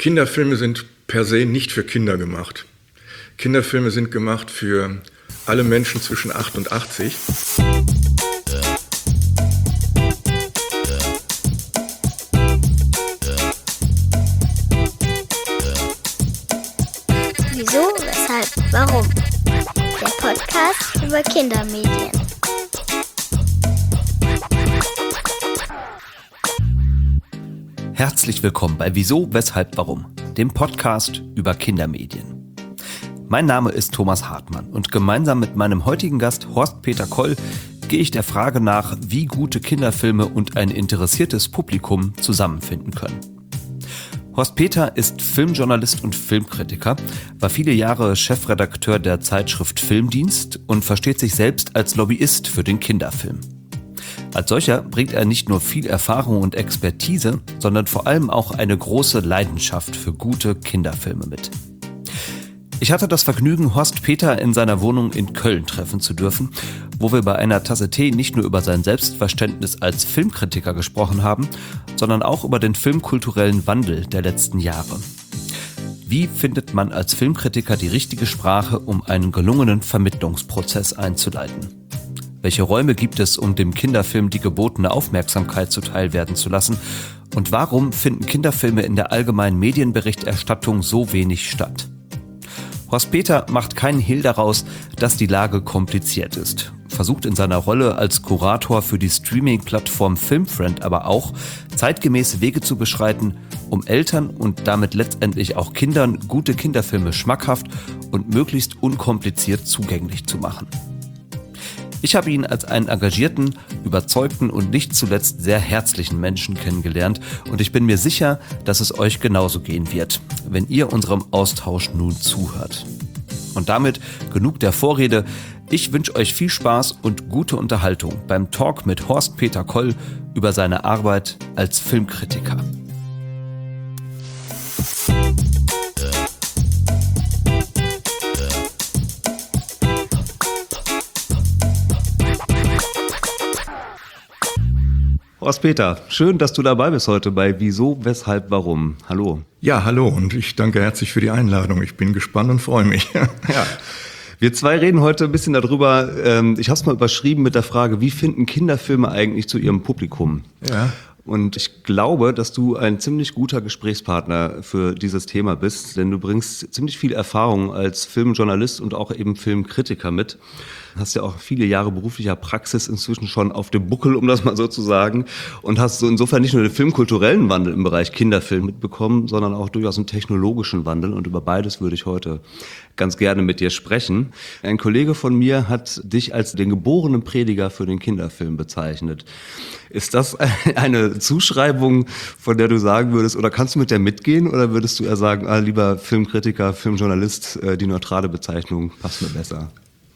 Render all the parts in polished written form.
Kinderfilme sind per se nicht für Kinder gemacht. Kinderfilme sind gemacht für alle Menschen zwischen 8 und 80. Wieso, weshalb, warum? Der Podcast über Kindermedien. Herzlich willkommen bei Wieso, weshalb, warum? Dem Podcast über Kindermedien. Mein Name ist Thomas Hartmann und gemeinsam mit meinem heutigen Gast Horst-Peter Koll gehe ich der Frage nach, wie gute Kinderfilme und ein interessiertes Publikum zusammenfinden können. Horst-Peter ist Filmjournalist und Filmkritiker, war viele Jahre Chefredakteur der Zeitschrift Filmdienst und versteht sich selbst als Lobbyist für den Kinderfilm. Als solcher bringt er nicht nur viel Erfahrung und Expertise, sondern vor allem auch eine große Leidenschaft für gute Kinderfilme mit. Ich hatte das Vergnügen, Horst-Peter in seiner Wohnung in Köln treffen zu dürfen, wo wir bei einer Tasse Tee nicht nur über sein Selbstverständnis als Filmkritiker gesprochen haben, sondern auch über den filmkulturellen Wandel der letzten Jahre. Wie findet man als Filmkritiker die richtige Sprache, um einen gelungenen Vermittlungsprozess einzuleiten? Welche Räume gibt es, um dem Kinderfilm die gebotene Aufmerksamkeit zuteil werden zu lassen? Und warum finden Kinderfilme in der allgemeinen Medienberichterstattung so wenig statt? Horst-Peter macht keinen Hehl daraus, dass die Lage kompliziert ist, versucht in seiner Rolle als Kurator für die Streaming-Plattform Filmfriend aber auch, zeitgemäße Wege zu beschreiten, um Eltern und damit letztendlich auch Kindern gute Kinderfilme schmackhaft und möglichst unkompliziert zugänglich zu machen. Ich habe ihn als einen engagierten, überzeugten und nicht zuletzt sehr herzlichen Menschen kennengelernt und ich bin mir sicher, dass es euch genauso gehen wird, wenn ihr unserem Austausch nun zuhört. Und damit genug der Vorrede. Ich wünsche euch viel Spaß und gute Unterhaltung beim Talk mit Horst-Peter Koll über seine Arbeit als Filmkritiker. Horst-Peter, schön, dass du dabei bist heute bei Wieso, weshalb, warum. Hallo. Ja, hallo und ich danke herzlich für die Einladung. Ich bin gespannt und freue mich. Ja. Wir zwei reden heute ein bisschen darüber, ich habe es mal überschrieben mit der Frage, wie finden Kinderfilme eigentlich zu ihrem Publikum? Ja. Und ich glaube, dass du ein ziemlich guter Gesprächspartner für dieses Thema bist, denn du bringst ziemlich viel Erfahrung als Filmjournalist und auch eben Filmkritiker mit. Hast ja auch viele Jahre beruflicher Praxis inzwischen schon auf dem Buckel, um das mal so zu sagen, und hast so insofern nicht nur den filmkulturellen Wandel im Bereich Kinderfilm mitbekommen, sondern auch durchaus einen technologischen Wandel, und über beides würde ich heute ganz gerne mit dir sprechen. Ein Kollege von mir hat dich als den geborenen Prediger für den Kinderfilm bezeichnet. Ist das eine Zuschreibung, von der du sagen würdest, oder kannst du mit der mitgehen, oder würdest du eher sagen, lieber Filmkritiker, Filmjournalist, die neutrale Bezeichnung passt mir besser?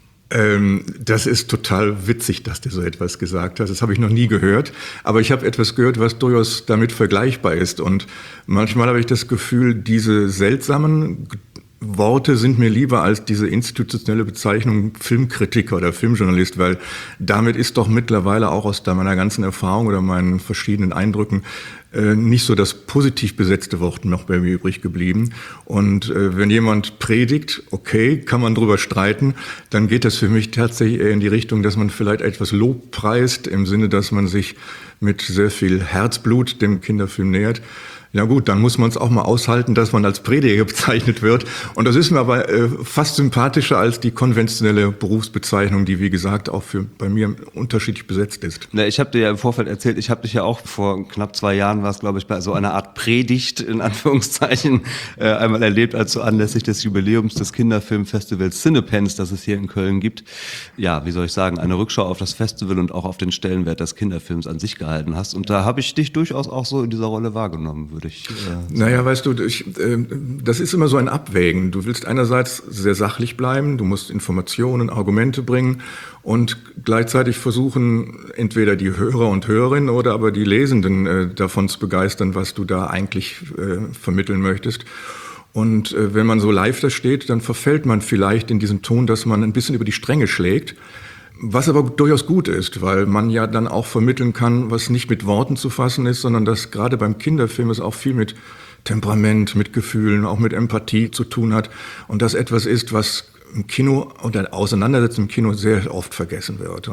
Das ist total witzig, dass du so etwas gesagt hast. Das habe ich noch nie gehört. Aber ich habe etwas gehört, was durchaus damit vergleichbar ist. Und manchmal habe ich das Gefühl, diese seltsamen Worte sind mir lieber als diese institutionelle Bezeichnung Filmkritiker oder Filmjournalist, weil damit ist doch mittlerweile auch aus meiner ganzen Erfahrung oder meinen verschiedenen Eindrücken nicht so das positiv besetzte Wort noch bei mir übrig geblieben. Und wenn jemand predigt, okay, kann man drüber streiten, dann geht das für mich tatsächlich eher in die Richtung, dass man vielleicht etwas Lob preist, im Sinne, dass man sich mit sehr viel Herzblut dem Kinderfilm nähert. Ja gut, dann muss man es auch mal aushalten, dass man als Prediger bezeichnet wird. Und das ist mir aber fast sympathischer als die konventionelle Berufsbezeichnung, die, wie gesagt, auch bei mir unterschiedlich besetzt ist. Na, ich habe dir ja im Vorfeld erzählt, ich habe dich ja auch vor knapp 2 Jahren, war es glaube ich, bei so einer Art Predigt, in Anführungszeichen, einmal erlebt, als so anlässlich des Jubiläums des Kinderfilmfestivals Cinepens, das es hier in Köln gibt. Ja, wie soll ich sagen, eine Rückschau auf das Festival und auch auf den Stellenwert des Kinderfilms an sich gehalten hast. Und da habe ich dich durchaus auch so in dieser Rolle wahrgenommen, würde ich. Naja, weißt du, das ist immer so ein Abwägen. Du willst einerseits sehr sachlich bleiben, du musst Informationen, Argumente bringen und gleichzeitig versuchen, entweder die Hörer und Hörerinnen oder aber die Lesenden davon zu begeistern, was du da eigentlich vermitteln möchtest. Und wenn man so live da steht, dann verfällt man vielleicht in diesen Ton, dass man ein bisschen über die Stränge schlägt. Was aber durchaus gut ist, weil man ja dann auch vermitteln kann, was nicht mit Worten zu fassen ist, sondern dass gerade beim Kinderfilm es auch viel mit Temperament, mit Gefühlen, auch mit Empathie zu tun hat. Und das etwas ist, was im Kino oder Auseinandersetzung im Kino sehr oft vergessen wird.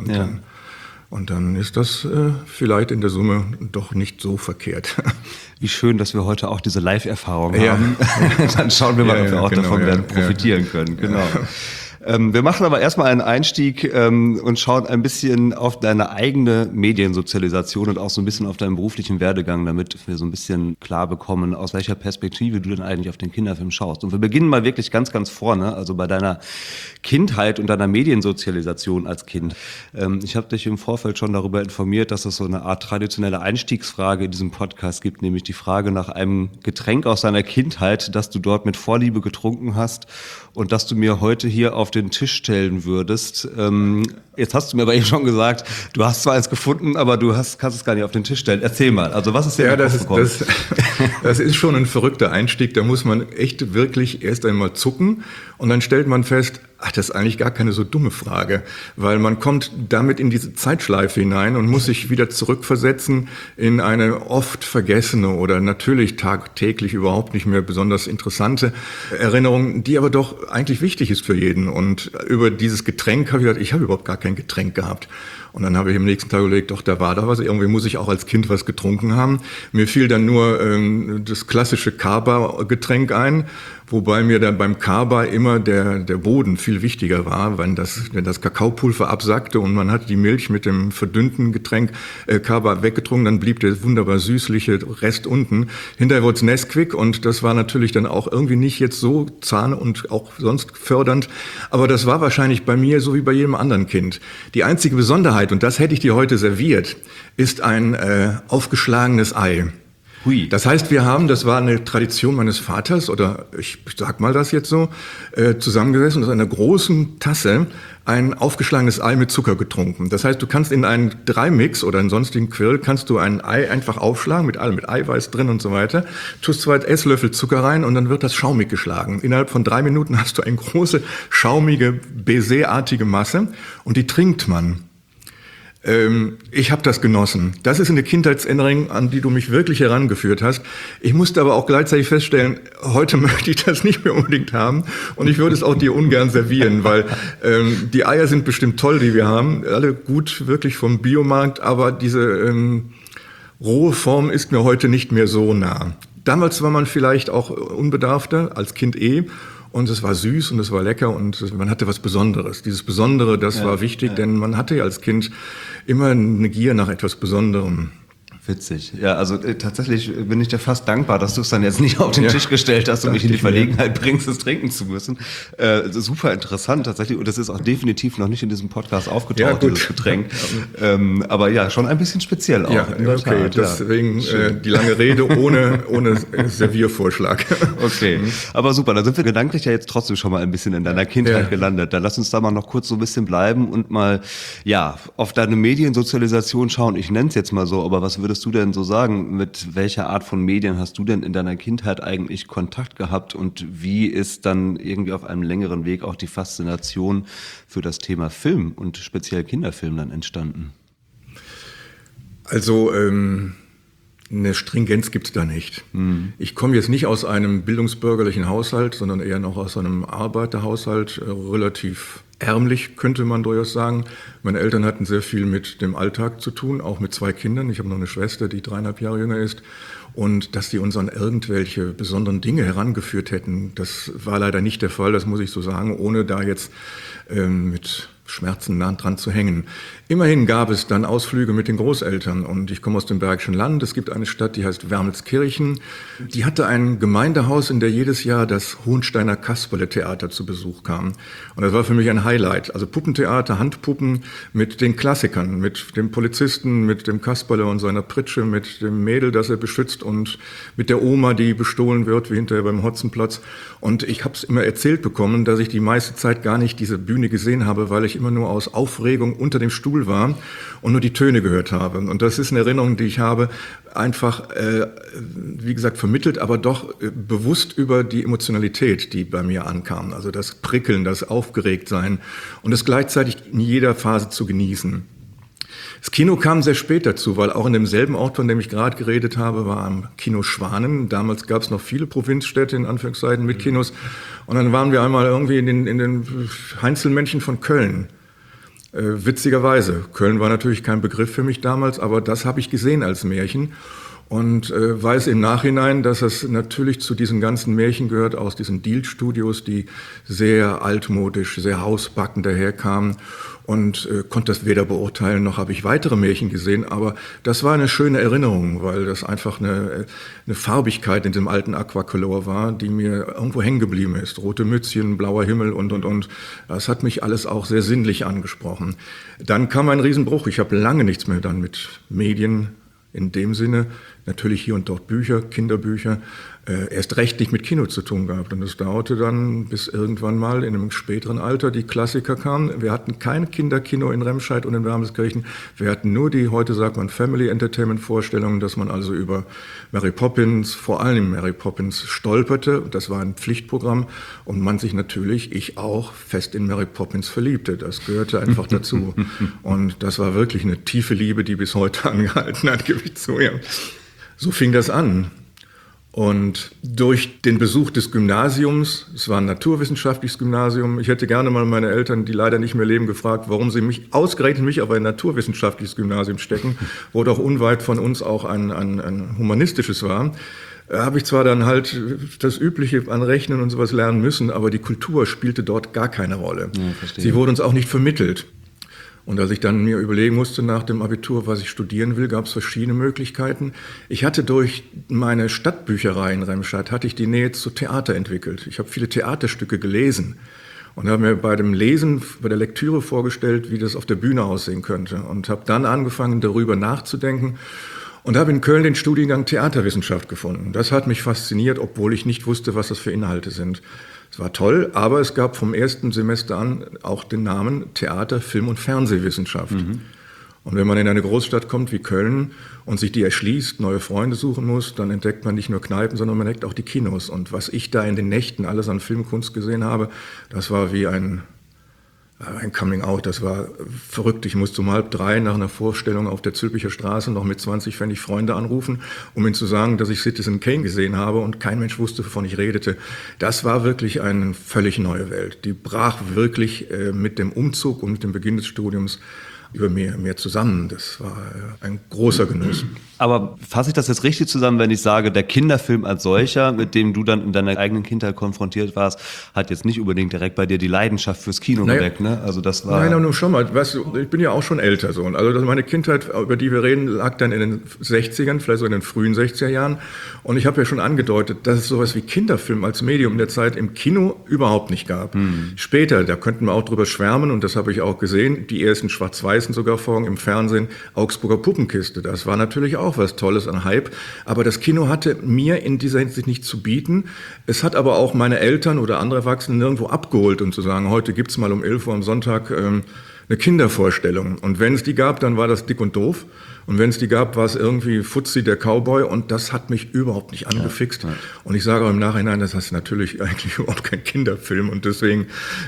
Und dann ist das vielleicht in der Summe doch nicht so verkehrt. Wie schön, dass wir heute auch diese Live-Erfahrung haben. Dann schauen wir mal, ob wir auch davon werden profitieren können. Genau. Wir machen aber erstmal einen Einstieg und schauen ein bisschen auf deine eigene Mediensozialisation und auch so ein bisschen auf deinen beruflichen Werdegang, damit wir so ein bisschen klar bekommen, aus welcher Perspektive du denn eigentlich auf den Kinderfilm schaust. Und wir beginnen mal wirklich ganz, ganz vorne, also bei deiner Kindheit und deiner Mediensozialisation als Kind. Ich habe dich im Vorfeld schon darüber informiert, dass es so eine Art traditionelle Einstiegsfrage in diesem Podcast gibt, nämlich die Frage nach einem Getränk aus deiner Kindheit, das du dort mit Vorliebe getrunken hast und das du mir heute hier auf den Tisch stellen würdest. Jetzt hast du mir aber eben schon gesagt, du hast zwar eins gefunden, aber du kannst es gar nicht auf den Tisch stellen. Erzähl mal, also was ist denn gekommen? Das ist schon ein verrückter Einstieg, da muss man echt wirklich erst einmal zucken und dann stellt man fest, das ist eigentlich gar keine so dumme Frage, weil man kommt damit in diese Zeitschleife hinein und muss sich wieder zurückversetzen in eine oft vergessene oder natürlich tagtäglich überhaupt nicht mehr besonders interessante Erinnerung, die aber doch eigentlich wichtig ist für jeden. Und über dieses Getränk habe ich gedacht, ich habe überhaupt gar kein Getränk gehabt. Und dann habe ich am nächsten Tag überlegt, doch, da war da was. Irgendwie muss ich auch als Kind was getrunken haben. Mir fiel dann nur das klassische Kaba-Getränk ein, wobei mir dann beim Kaba immer der Boden viel wichtiger war, wenn das Kakaopulver absackte und man hat die Milch mit dem verdünnten Getränk Kaba weggetrunken, dann blieb der wunderbar süßliche Rest unten. Hinterher wurde es Nesquik und das war natürlich dann auch irgendwie nicht jetzt so zahn und auch sonst fördernd. Aber das war wahrscheinlich bei mir so wie bei jedem anderen Kind. Die einzige Besonderheit, und das hätte ich dir heute serviert, ist ein aufgeschlagenes Ei. Hui. Das heißt, das war eine Tradition meines Vaters, oder ich sag mal das jetzt so, zusammengesessen und aus einer großen Tasse ein aufgeschlagenes Ei mit Zucker getrunken. Das heißt, du kannst in einen Dreimix oder einen sonstigen Quirl, kannst du ein Ei einfach aufschlagen, mit allem, mit Eiweiß drin und so weiter, tust 2 Esslöffel Zucker rein und dann wird das schaumig geschlagen. Innerhalb von 3 Minuten hast du eine große, schaumige, baiserartige Masse und die trinkt man. Ich habe das genossen. Das ist eine Kindheitserinnerung, an die du mich wirklich herangeführt hast. Ich musste aber auch gleichzeitig feststellen, heute möchte ich das nicht mehr unbedingt haben und ich würde es auch dir ungern servieren, weil die Eier sind bestimmt toll, die wir haben, alle gut, wirklich vom Biomarkt, aber diese rohe Form ist mir heute nicht mehr so nah. Damals war man vielleicht auch unbedarfter, als Kind und es war süß und es war lecker und man hatte was Besonderes. Dieses Besondere, das war wichtig, denn man hatte ja als Kind immer eine Gier nach etwas Besonderem. Witzig. Ja, also tatsächlich bin ich dir fast dankbar, dass du es dann jetzt nicht auf den Tisch gestellt hast und mich in die Verlegenheit bringst, es trinken zu müssen. Super interessant tatsächlich und das ist auch definitiv noch nicht in diesem Podcast aufgetaucht, dieses Getränk. Aber ja, schon ein bisschen speziell auch. Ja, okay, deswegen die lange Rede ohne Serviervorschlag. Okay, aber super, da sind wir gedanklich ja jetzt trotzdem schon mal ein bisschen in deiner Kindheit gelandet. Dann lass uns da mal noch kurz so ein bisschen bleiben und mal auf deine Mediensozialisation schauen. Ich nenne es jetzt mal so, aber was würdest du denn so sagen, mit welcher Art von Medien hast du denn in deiner Kindheit eigentlich Kontakt gehabt und wie ist dann irgendwie auf einem längeren Weg auch die Faszination für das Thema Film und speziell Kinderfilm dann entstanden? Also eine Stringenz gibt's da nicht. Ich komme jetzt nicht aus einem bildungsbürgerlichen Haushalt, sondern eher noch aus einem Arbeiterhaushalt, relativ ärmlich, könnte man durchaus sagen. Meine Eltern hatten sehr viel mit dem Alltag zu tun, auch mit 2 Kindern. Ich habe noch eine Schwester, die 3,5 Jahre jünger ist. Und dass die uns an irgendwelche besonderen Dinge herangeführt hätten, das war leider nicht der Fall, das muss ich so sagen, ohne da jetzt mit Schmerzen nah dran zu hängen. Immerhin gab es dann Ausflüge mit den Großeltern und ich komme aus dem Bergischen Land. Es gibt eine Stadt, die heißt Wermelskirchen. Die hatte ein Gemeindehaus, in der jedes Jahr das Hohensteiner Kasperle-Theater zu Besuch kam. Und das war für mich ein Highlight. Also Puppentheater, Handpuppen mit den Klassikern, mit dem Polizisten, mit dem Kasperle und seiner Pritsche, mit dem Mädel, das er beschützt und mit der Oma, die bestohlen wird, wie hinterher beim Hotzenplotz. Und ich habe es immer erzählt bekommen, dass ich die meiste Zeit gar nicht diese Bühne gesehen habe, weil ich immer nur aus Aufregung unter dem Stuhl war und nur die Töne gehört habe. Und das ist eine Erinnerung, die ich habe, einfach, wie gesagt, vermittelt, aber doch bewusst über die Emotionalität, die bei mir ankam. Also das Prickeln, das Aufgeregtsein und das gleichzeitig in jeder Phase zu genießen. Das Kino kam sehr spät dazu, weil auch in demselben Ort, von dem ich gerade geredet habe, war am Kino Schwanen. Damals gab es noch viele Provinzstädte, in Anführungszeichen, mit Kinos. Und dann waren wir einmal irgendwie in den Heinzelmännchen von Köln. Witzigerweise. Köln war natürlich kein Begriff für mich damals, aber das habe ich gesehen als Märchen. Und weiß im Nachhinein, dass es natürlich zu diesen ganzen Märchen gehört, aus diesen Deal-Studios, die sehr altmodisch, sehr hausbacken daherkamen. Und konnte das weder beurteilen, noch habe ich weitere Märchen gesehen. Aber das war eine schöne Erinnerung, weil das einfach eine Farbigkeit in dem alten Aquacolor war, die mir irgendwo hängen geblieben ist. Rote Mützchen, blauer Himmel und. Das hat mich alles auch sehr sinnlich angesprochen. Dann kam ein Riesenbruch. Ich habe lange nichts mehr dann mit Medien in dem Sinne, natürlich hier und dort Bücher, Kinderbücher, erst recht nicht mit Kino zu tun gehabt. Und es dauerte dann, bis irgendwann mal in einem späteren Alter die Klassiker kamen. Wir hatten kein Kinderkino in Remscheid und in Wermelskirchen. Wir hatten nur die, heute sagt man, Family Entertainment Vorstellungen, dass man also über Mary Poppins, vor allem Mary Poppins, stolperte. Das war ein Pflichtprogramm und man sich natürlich, ich auch, fest in Mary Poppins verliebte. Das gehörte einfach dazu. Und das war wirklich eine tiefe Liebe, die bis heute angehalten hat, gebe ich zu. Ja. So fing das an. Und durch den Besuch des Gymnasiums, es war ein naturwissenschaftliches Gymnasium, ich hätte gerne mal meine Eltern, die leider nicht mehr leben, gefragt, warum sie ausgerechnet mich auf ein naturwissenschaftliches Gymnasium stecken, wo doch unweit von uns auch ein humanistisches war. Habe ich zwar dann halt das Übliche an Rechnen und sowas lernen müssen, aber die Kultur spielte dort gar keine Rolle. Ja, sie wurde uns auch nicht vermittelt. Und als ich dann mir überlegen musste nach dem Abitur, was ich studieren will, gab es verschiedene Möglichkeiten. Ich hatte durch meine Stadtbücherei in Remscheid, hatte ich die Nähe zu Theater entwickelt. Ich habe viele Theaterstücke gelesen und habe mir bei dem Lesen, bei der Lektüre vorgestellt, wie das auf der Bühne aussehen könnte. Und habe dann angefangen, darüber nachzudenken und habe in Köln den Studiengang Theaterwissenschaft gefunden. Das hat mich fasziniert, obwohl ich nicht wusste, was das für Inhalte sind. Es war toll, aber es gab vom ersten Semester an auch den Namen Theater, Film- und Fernsehwissenschaft. Mhm. Und wenn man in eine Großstadt kommt wie Köln und sich die erschließt, neue Freunde suchen muss, dann entdeckt man nicht nur Kneipen, sondern man entdeckt auch die Kinos. Und was ich da in den Nächten alles an Filmkunst gesehen habe, das war wie ein Coming-out, das war verrückt. Ich musste um 2:30 nach einer Vorstellung auf der Zülpicher Straße noch mit 20 Pfennig Freunde anrufen, um ihnen zu sagen, dass ich Citizen Kane gesehen habe und kein Mensch wusste, wovon ich redete. Das war wirklich eine völlig neue Welt. Die brach wirklich mit dem Umzug und mit dem Beginn des Studiums über mehr zusammen. Das war ein großer Genuss. Aber fasse ich das jetzt richtig zusammen, wenn ich sage, der Kinderfilm als solcher, mit dem du dann in deiner eigenen Kindheit konfrontiert warst, hat jetzt nicht unbedingt direkt bei dir die Leidenschaft fürs Kino geweckt, ne? Also das war... Nein, nur schon mal. Weißt du, ich bin ja auch schon älter so. Also meine Kindheit, über die wir reden, lag dann in den 60ern, vielleicht so in den frühen 60er Jahren. Und ich habe ja schon angedeutet, dass es sowas wie Kinderfilm als Medium in der Zeit im Kino überhaupt nicht gab. Später, da könnten wir auch drüber schwärmen, und das habe ich auch gesehen, die ersten Schwarz-Weißen sogar vorhin im Fernsehen, Augsburger Puppenkiste. Das war natürlich auch was Tolles an Hype. Aber das Kino hatte mir in dieser Hinsicht nichts zu bieten. Es hat aber auch meine Eltern oder andere Erwachsene nirgendwo abgeholt, um zu sagen, heute gibt's mal um 11 Uhr am Sonntag eine Kindervorstellung. Und wenn es die gab, dann war das Dick und doof. Und wenn es die gab, war es irgendwie Fuzzi, der Cowboy. Und das hat mich überhaupt nicht angefixt. Ja. Und ich sage auch im Nachhinein, das ist natürlich eigentlich überhaupt kein Kinderfilm. Und deswegen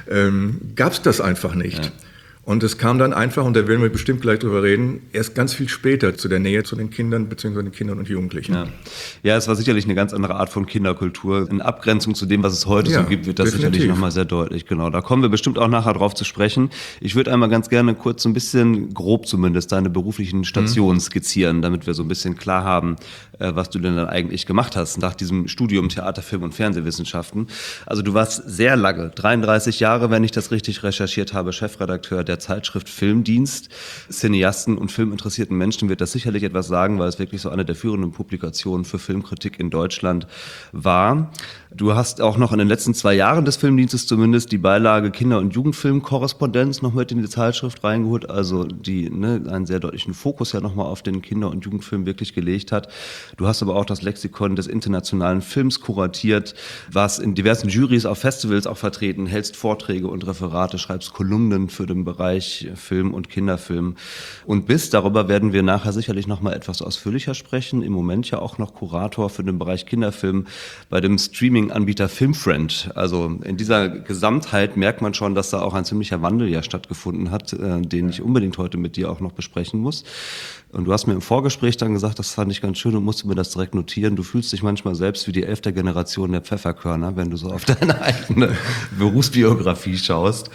gab's das einfach nicht. Ja. Und es kam dann einfach, und da werden wir bestimmt gleich drüber reden, erst ganz viel später zu der Nähe zu den Kindern bzw. den Kindern und Jugendlichen. Ja, es war sicherlich eine ganz andere Art von Kinderkultur. In Abgrenzung zu dem, was es heute so gibt, wird das definitiv sicherlich nochmal sehr deutlich. Genau, da kommen wir bestimmt auch nachher drauf zu sprechen. Ich würde einmal ganz gerne kurz so ein bisschen, grob zumindest, deine beruflichen Stationen skizzieren, damit wir so ein bisschen klar haben, was du denn dann eigentlich gemacht hast nach diesem Studium Theater, Film und Fernsehwissenschaften. Also du warst sehr lange, 33 Jahre, wenn ich das richtig recherchiert habe, Chefredakteur der Zeitschrift Filmdienst. Cineasten und filminteressierten Menschen wird das sicherlich etwas sagen, weil es wirklich so eine der führenden Publikationen für Filmkritik in Deutschland war. Du hast auch noch in den letzten 2 Jahren des Filmdienstes zumindest die Beilage Kinder- und Jugendfilm-Korrespondenz noch mit in die Zeitschrift reingeholt, also die einen sehr deutlichen Fokus ja nochmal auf den Kinder- und Jugendfilm wirklich gelegt hat. Du hast aber auch das Lexikon des internationalen Films kuratiert, warst in diversen Jurys auf Festivals auch vertreten, hältst Vorträge und Referate, schreibst Kolumnen für den Bereich Film und Kinderfilm und bist, darüber werden wir nachher sicherlich nochmal etwas ausführlicher sprechen, im Moment ja auch noch Kurator für den Bereich Kinderfilm bei dem Streaming Streaming-Anbieter Filmfriend. Also in dieser Gesamtheit merkt man schon, dass da auch ein ziemlicher Wandel ja stattgefunden hat, den ich unbedingt heute mit dir auch noch besprechen muss. Und du hast mir im Vorgespräch dann gesagt, das fand ich ganz schön und musste mir das direkt notieren. Du fühlst dich manchmal selbst wie die 11. Generation der Pfefferkörner, wenn du so auf deine eigene Berufsbiografie schaust.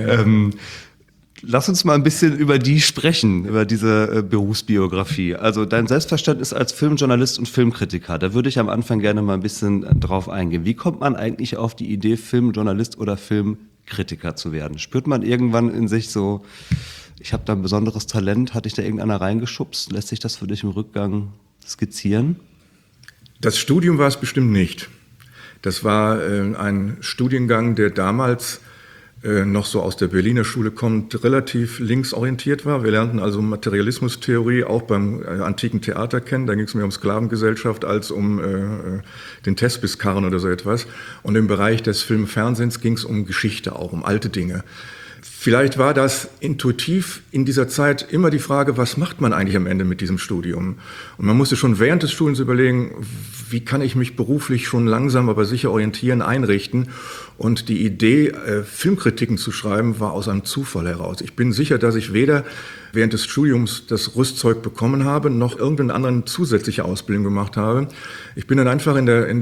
Lass uns mal ein bisschen über die sprechen, über diese Berufsbiografie. Also dein Selbstverständnis als Filmjournalist und Filmkritiker, da würde ich am Anfang gerne mal ein bisschen drauf eingehen. Wie kommt man eigentlich auf die Idee, Filmjournalist oder Filmkritiker zu werden? Spürt man irgendwann in sich so, ich habe da ein besonderes Talent, hat dich da irgendeiner reingeschubst? Lässt sich das für dich im Rückgang skizzieren? Das Studium war es bestimmt nicht. Das war ein Studiengang, der damals noch so aus der Berliner Schule kommt, relativ linksorientiert war. Wir lernten also Materialismustheorie auch beim antiken Theater kennen. Da ging es mehr um Sklavengesellschaft als um den Thespis-Karren oder so etwas. Und im Bereich des Film-Fernsehens ging es um Geschichte, auch um alte Dinge. Vielleicht war das intuitiv in dieser Zeit immer die Frage, was macht man eigentlich am Ende mit diesem Studium? Und man musste schon während des Studiums überlegen, wie kann ich mich beruflich schon langsam, aber sicher orientieren, einrichten? Und die Idee, Filmkritiken zu schreiben, war aus einem Zufall heraus. Ich bin sicher, dass ich weder während des Studiums das Rüstzeug bekommen habe, noch irgendeine andere zusätzliche Ausbildung gemacht habe. Ich bin dann einfach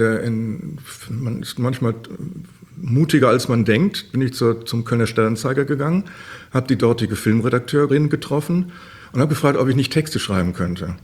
man ist manchmal mutiger als man denkt, bin ich zum Kölner Stadtanzeiger gegangen, habe die dortige Filmredakteurin getroffen und habe gefragt, ob ich nicht Texte schreiben könnte.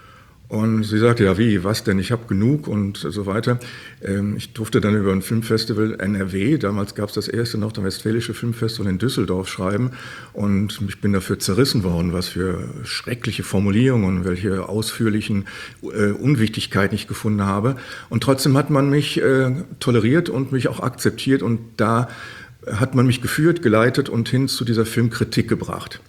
Und sie sagte, ja wie, was denn, ich habe genug und so weiter. Ich durfte dann über ein Filmfestival NRW, damals gab es das erste noch, das Westfälische Filmfestival in Düsseldorf schreiben und ich bin dafür zerrissen worden, was für schreckliche Formulierungen und welche ausführlichen Unwichtigkeiten ich gefunden habe. Und trotzdem hat man mich toleriert und mich auch akzeptiert und da hat man mich geführt, geleitet und hin zu dieser Filmkritik gebracht.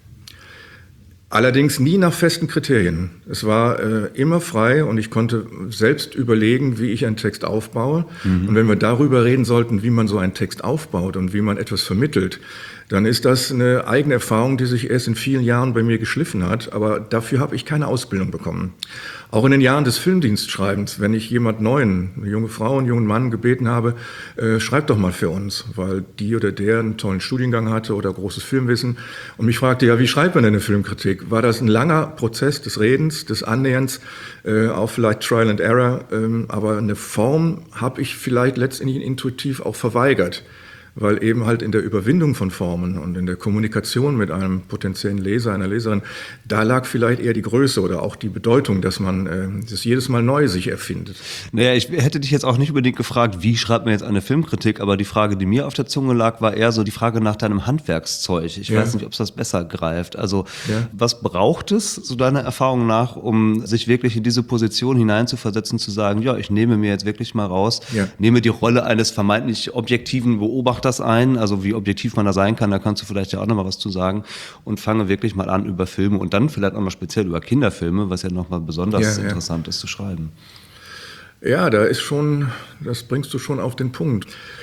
Allerdings nie nach festen Kriterien. Es war immer frei und ich konnte selbst überlegen, wie ich einen Text aufbaue. Und wenn wir darüber reden sollten, wie man so einen Text aufbaut und wie man etwas vermittelt, dann ist das eine eigene Erfahrung, die sich erst in vielen Jahren bei mir geschliffen hat. Aber dafür habe ich keine Ausbildung bekommen. Auch in den Jahren des Filmdienstschreibens, wenn ich jemand Neuen, eine junge Frau, einen jungen Mann gebeten habe, schreib doch mal für uns, weil die oder der einen tollen Studiengang hatte oder großes Filmwissen und mich fragte, ja, wie schreibt man denn eine Filmkritik? War das ein langer Prozess des Redens, des Annäherns, auch vielleicht Trial and Error, aber eine Form habe ich vielleicht letztendlich intuitiv auch verweigert. Weil eben halt in der Überwindung von Formen und in der Kommunikation mit einem potenziellen Leser, einer Leserin, da lag vielleicht eher die Größe oder auch die Bedeutung, dass man das jedes Mal neu sich erfindet. Naja, ich hätte dich jetzt auch nicht unbedingt gefragt, wie schreibt man jetzt eine Filmkritik, aber die Frage, die mir auf der Zunge lag, war eher so die Frage nach deinem Handwerkszeug. Ich weiß nicht, ob es das besser greift. Also was braucht es, so deiner Erfahrung nach, um sich wirklich in diese Position hineinzuversetzen, zu sagen, ja, ich nehme mir jetzt wirklich mal raus, nehme die Rolle eines vermeintlich objektiven Beobachters ein, also wie objektiv man da sein kann, da kannst du vielleicht ja auch noch mal was zu sagen und fange wirklich mal an über Filme und dann vielleicht auch noch speziell über Kinderfilme, was ja noch mal besonders interessant ist zu schreiben. Ja, das bringst du schon auf den Punkt.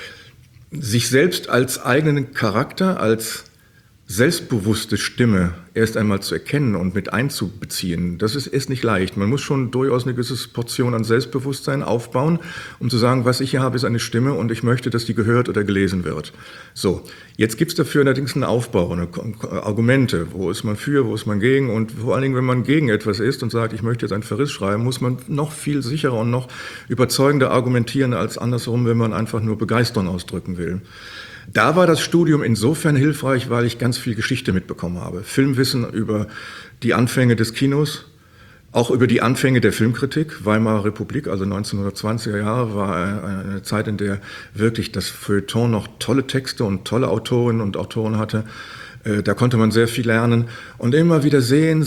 Sich selbst als eigenen Charakter, als selbstbewusste Stimme erst einmal zu erkennen und mit einzubeziehen, das ist nicht leicht. Man muss schon durchaus eine gewisse Portion an Selbstbewusstsein aufbauen, um zu sagen, was ich hier habe, ist eine Stimme und ich möchte, dass die gehört oder gelesen wird. So, jetzt gibt es dafür allerdings einen Aufbau, Argumente. Wo ist man für, wo ist man gegen? Und vor allen Dingen, wenn man gegen etwas ist und sagt, ich möchte jetzt einen Verriss schreiben, muss man noch viel sicherer und noch überzeugender argumentieren als andersherum, wenn man einfach nur Begeisterung ausdrücken will. Da war das Studium insofern hilfreich, weil ich ganz viel Geschichte mitbekommen habe. Filmwissen über die Anfänge des Kinos, auch über die Anfänge der Filmkritik. Weimarer Republik, also 1920er Jahre, war eine Zeit, in der wirklich das Feuilleton noch tolle Texte und tolle Autorinnen und Autoren hatte. Da konnte man sehr viel lernen und immer wieder sehen.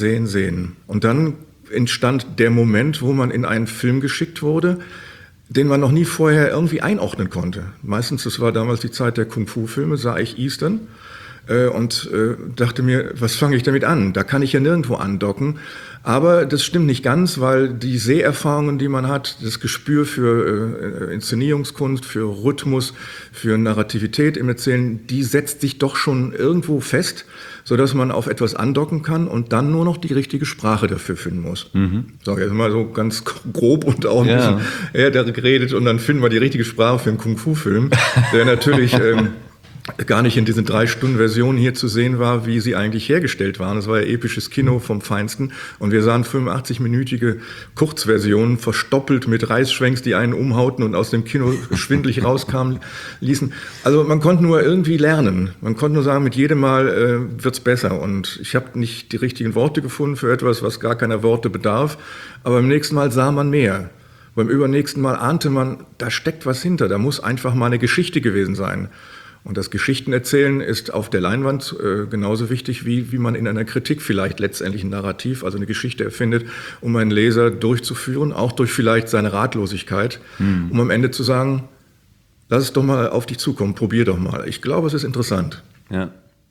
Und dann entstand der Moment, wo man in einen Film geschickt wurde, den man noch nie vorher irgendwie einordnen konnte. Meistens, das war damals die Zeit der Kung-Fu-Filme, sah ich Eastern. und dachte mir, was fange ich damit an? Da kann ich ja nirgendwo andocken. Aber das stimmt nicht ganz, weil die Seherfahrungen, die man hat, das Gespür für Inszenierungskunst, für Rhythmus, für Narrativität im Erzählen, die setzt sich doch schon irgendwo fest, sodass man auf etwas andocken kann und dann nur noch die richtige Sprache dafür finden muss. So, jetzt mal so ganz grob und auch ein bisschen härter geredet und dann finden wir die richtige Sprache für einen Kung-Fu-Film, der natürlich gar nicht in diesen 3-Stunden-Versionen hier zu sehen war, wie sie eigentlich hergestellt waren. Es war ja episches Kino vom Feinsten und wir sahen 85-minütige Kurzversionen verstoppelt mit Reißschwenks, die einen umhauten und aus dem Kino schwindelig rauskamen ließen. Also man konnte nur irgendwie lernen. Man konnte nur sagen, mit jedem Mal wird's besser und ich habe nicht die richtigen Worte gefunden für etwas, was gar keiner Worte bedarf, aber beim nächsten Mal sah man mehr. Beim übernächsten Mal ahnte man, da steckt was hinter, da muss einfach mal eine Geschichte gewesen sein. Und das Geschichtenerzählen ist auf der Leinwand genauso wichtig, wie man in einer Kritik vielleicht letztendlich ein Narrativ, also eine Geschichte erfindet, um einen Leser durchzuführen, auch durch vielleicht seine Ratlosigkeit, um am Ende zu sagen, lass es doch mal auf dich zukommen, probier doch mal. Ich glaube, es ist interessant. Ja.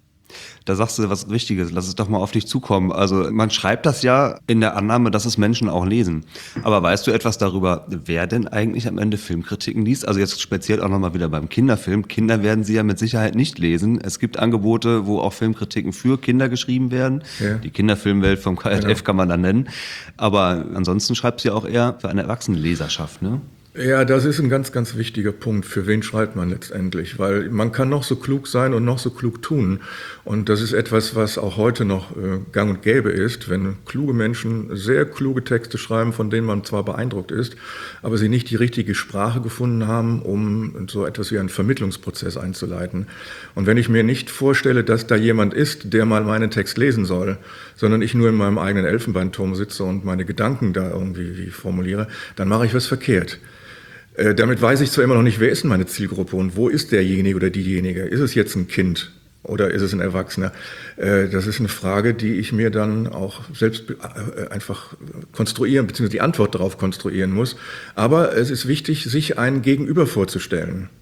Da sagst du was Wichtiges, lass es doch mal auf dich zukommen. Also man schreibt das ja in der Annahme, dass es Menschen auch lesen. Aber weißt du etwas darüber, wer denn eigentlich am Ende Filmkritiken liest? Also jetzt speziell auch nochmal wieder beim Kinderfilm. Kinder werden sie ja mit Sicherheit nicht lesen. Es gibt Angebote, wo auch Filmkritiken für Kinder geschrieben werden. Ja. Die Kinderfilmwelt vom KJF kann man dann nennen. Aber ansonsten schreibt sie auch eher für eine Erwachsenenleserschaft, ne? Ja, das ist ein ganz, ganz wichtiger Punkt. Für wen schreibt man letztendlich? Weil man kann noch so klug sein und noch so klug tun. Und das ist etwas, was auch heute noch gang und gäbe ist, wenn kluge Menschen sehr kluge Texte schreiben, von denen man zwar beeindruckt ist, aber sie nicht die richtige Sprache gefunden haben, um so etwas wie einen Vermittlungsprozess einzuleiten. Und wenn ich mir nicht vorstelle, dass da jemand ist, der mal meinen Text lesen soll, sondern ich nur in meinem eigenen Elfenbeinturm sitze und meine Gedanken da irgendwie formuliere, dann mache ich was verkehrt. Damit weiß ich zwar immer noch nicht, wer ist denn meine Zielgruppe und wo ist derjenige oder diejenige? Ist es jetzt ein Kind oder ist es ein Erwachsener? Das ist eine Frage, die ich mir dann auch selbst einfach konstruieren, beziehungsweise die Antwort darauf konstruieren muss. Aber es ist wichtig, sich ein Gegenüber vorzustellen.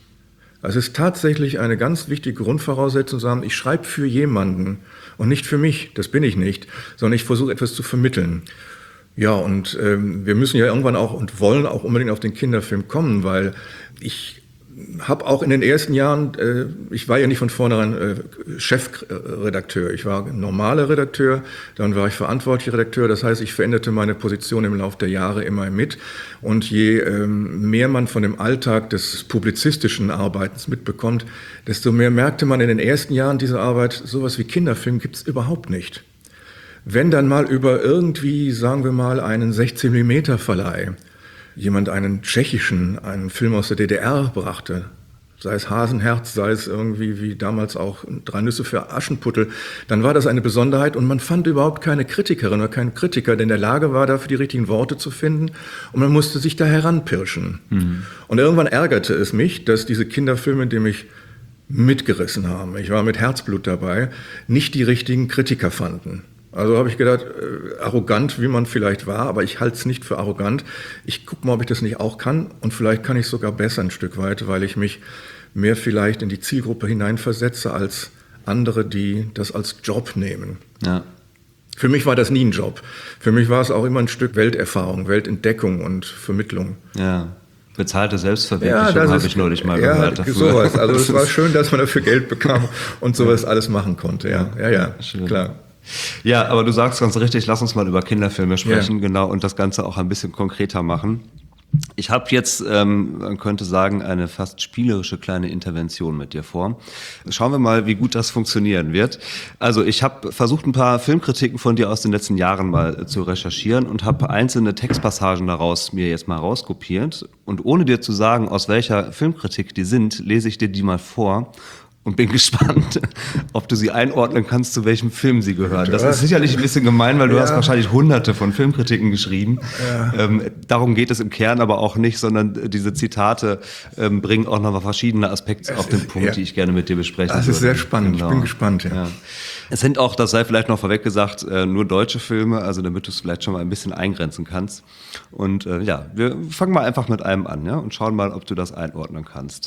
Es ist tatsächlich eine ganz wichtige Grundvoraussetzung zu sagen, ich schreibe für jemanden und nicht für mich, das bin ich nicht, sondern ich versuche etwas zu vermitteln. Ja, und wir müssen ja irgendwann auch und wollen auch unbedingt auf den Kinderfilm kommen, weil ich habe auch in den ersten Jahren, ich war ja nicht von vornherein Chefredakteur, ich war normaler Redakteur, dann war ich verantwortlicher Redakteur, das heißt, ich veränderte meine Position im Laufe der Jahre immer mit und je mehr man von dem Alltag des publizistischen Arbeitens mitbekommt, desto mehr merkte man in den ersten Jahren dieser Arbeit, sowas wie Kinderfilm gibt's überhaupt nicht. Wenn dann mal über irgendwie, sagen wir mal, einen 16mm-Verleih jemand einen tschechischen, einen Film aus der DDR brachte, sei es Hasenherz, sei es irgendwie wie damals auch 3 Nüsse für Aschenputtel, dann war das eine Besonderheit und man fand überhaupt keine Kritikerin oder keinen Kritiker, der in der Lage war, dafür die richtigen Worte zu finden und man musste sich da heranpirschen. Und irgendwann ärgerte es mich, dass diese Kinderfilme, die mich mitgerissen haben, ich war mit Herzblut dabei, nicht die richtigen Kritiker fanden. Also habe ich gedacht, arrogant, wie man vielleicht war, aber ich halte es nicht für arrogant. Ich gucke mal, ob ich das nicht auch kann und vielleicht kann ich es sogar besser ein Stück weit, weil ich mich mehr vielleicht in die Zielgruppe hineinversetze als andere, die das als Job nehmen. Ja. Für mich war das nie ein Job. Für mich war es auch immer ein Stück Welterfahrung, Weltentdeckung und Vermittlung. Ja. Bezahlte Selbstverwirklichung habe ich neulich mal gehört dafür. Sowas. Also es war schön, dass man dafür Geld bekam und sowas alles machen konnte. Ja, klar. Ja, aber du sagst ganz richtig, lass uns mal über Kinderfilme sprechen, genau, und das Ganze auch ein bisschen konkreter machen. Ich habe jetzt, man könnte sagen, eine fast spielerische kleine Intervention mit dir vor. Schauen wir mal, wie gut das funktionieren wird. Also ich habe versucht, ein paar Filmkritiken von dir aus den letzten Jahren mal zu recherchieren und habe einzelne Textpassagen daraus mir jetzt mal rauskopiert. Und ohne dir zu sagen, aus welcher Filmkritik die sind, lese ich dir die mal vor. Und bin gespannt, ob du sie einordnen kannst, zu welchem Film sie gehören. Das ist sicherlich ein bisschen gemein, weil du hast wahrscheinlich hunderte von Filmkritiken geschrieben. Ja. Darum geht es im Kern aber auch nicht, sondern diese Zitate bringen auch noch verschiedene Aspekte auf den Punkt, die ich gerne mit dir besprechen würde. Das ist sehr spannend, genau. Ich bin gespannt. Ja. Es sind auch, das sei vielleicht noch vorweg gesagt, nur deutsche Filme, also damit du es vielleicht schon mal ein bisschen eingrenzen kannst. Und wir fangen mal einfach mit einem an, ja, und schauen mal, ob du das einordnen kannst.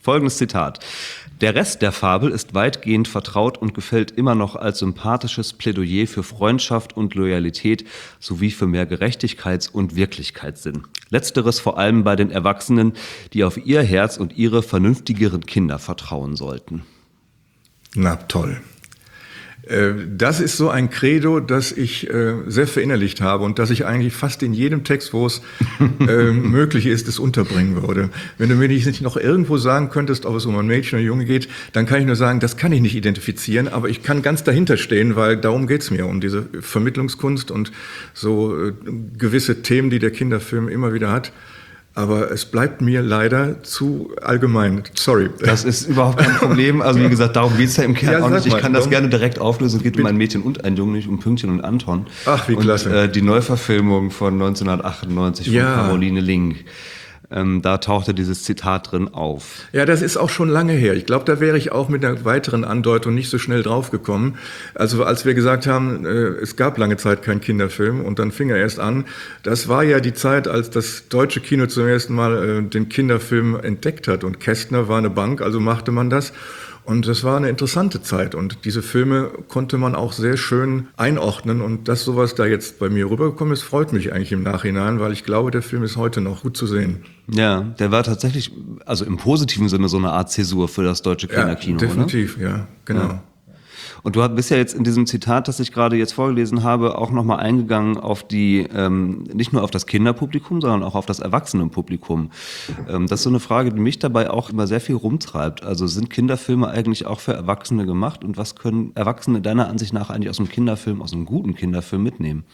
Folgendes Zitat. Der Rest der Fabel ist weitgehend vertraut und gefällt immer noch als sympathisches Plädoyer für Freundschaft und Loyalität sowie für mehr Gerechtigkeits- und Wirklichkeitssinn. Letzteres vor allem bei den Erwachsenen, die auf ihr Herz und ihre vernünftigeren Kinder vertrauen sollten. Na toll. Das ist so ein Credo, das ich sehr verinnerlicht habe und das ich eigentlich fast in jedem Text, wo es möglich ist, es unterbringen würde. Wenn du mir nicht noch irgendwo sagen könntest, ob es um ein Mädchen oder Junge geht, dann kann ich nur sagen, das kann ich nicht identifizieren, aber ich kann ganz dahinter stehen, weil darum geht's mir, um diese Vermittlungskunst und so gewisse Themen, die der Kinderfilm immer wieder hat. Aber es bleibt mir leider zu allgemein. Sorry. Das ist überhaupt kein Problem. Also wie gesagt, darum geht's ja im Kern auch nicht. Ich kann das gerne direkt auflösen. Es geht um ein Mädchen und ein Junge, nicht um Pünktchen und Anton. Ach, wie klasse. Und die Neuverfilmung von 1998 von Caroline Link. Da tauchte dieses Zitat drin auf. Ja, das ist auch schon lange her. Ich glaube, da wäre ich auch mit einer weiteren Andeutung nicht so schnell draufgekommen. Also als wir gesagt haben, es gab lange Zeit keinen Kinderfilm und dann fing er erst an. Das war ja die Zeit, als das deutsche Kino zum ersten Mal den Kinderfilm entdeckt hat. Und Kästner war eine Bank, also machte man das. Und das war eine interessante Zeit und diese Filme konnte man auch sehr schön einordnen und dass sowas da jetzt bei mir rübergekommen ist, freut mich eigentlich im Nachhinein, weil ich glaube, der Film ist heute noch gut zu sehen. Ja, der war tatsächlich, also im positiven Sinne so eine Art Zäsur für das deutsche Kinderkino, ja, definitiv, oder? Ja, genau. Ja. Und du bist ja jetzt in diesem Zitat, das ich gerade jetzt vorgelesen habe, auch nochmal eingegangen auf die, nicht nur auf das Kinderpublikum, sondern auch auf das Erwachsenenpublikum. Das ist so eine Frage, die mich dabei auch immer sehr viel rumtreibt. Also sind Kinderfilme eigentlich auch für Erwachsene gemacht? Und was können Erwachsene deiner Ansicht nach eigentlich aus einem Kinderfilm, aus einem guten Kinderfilm mitnehmen?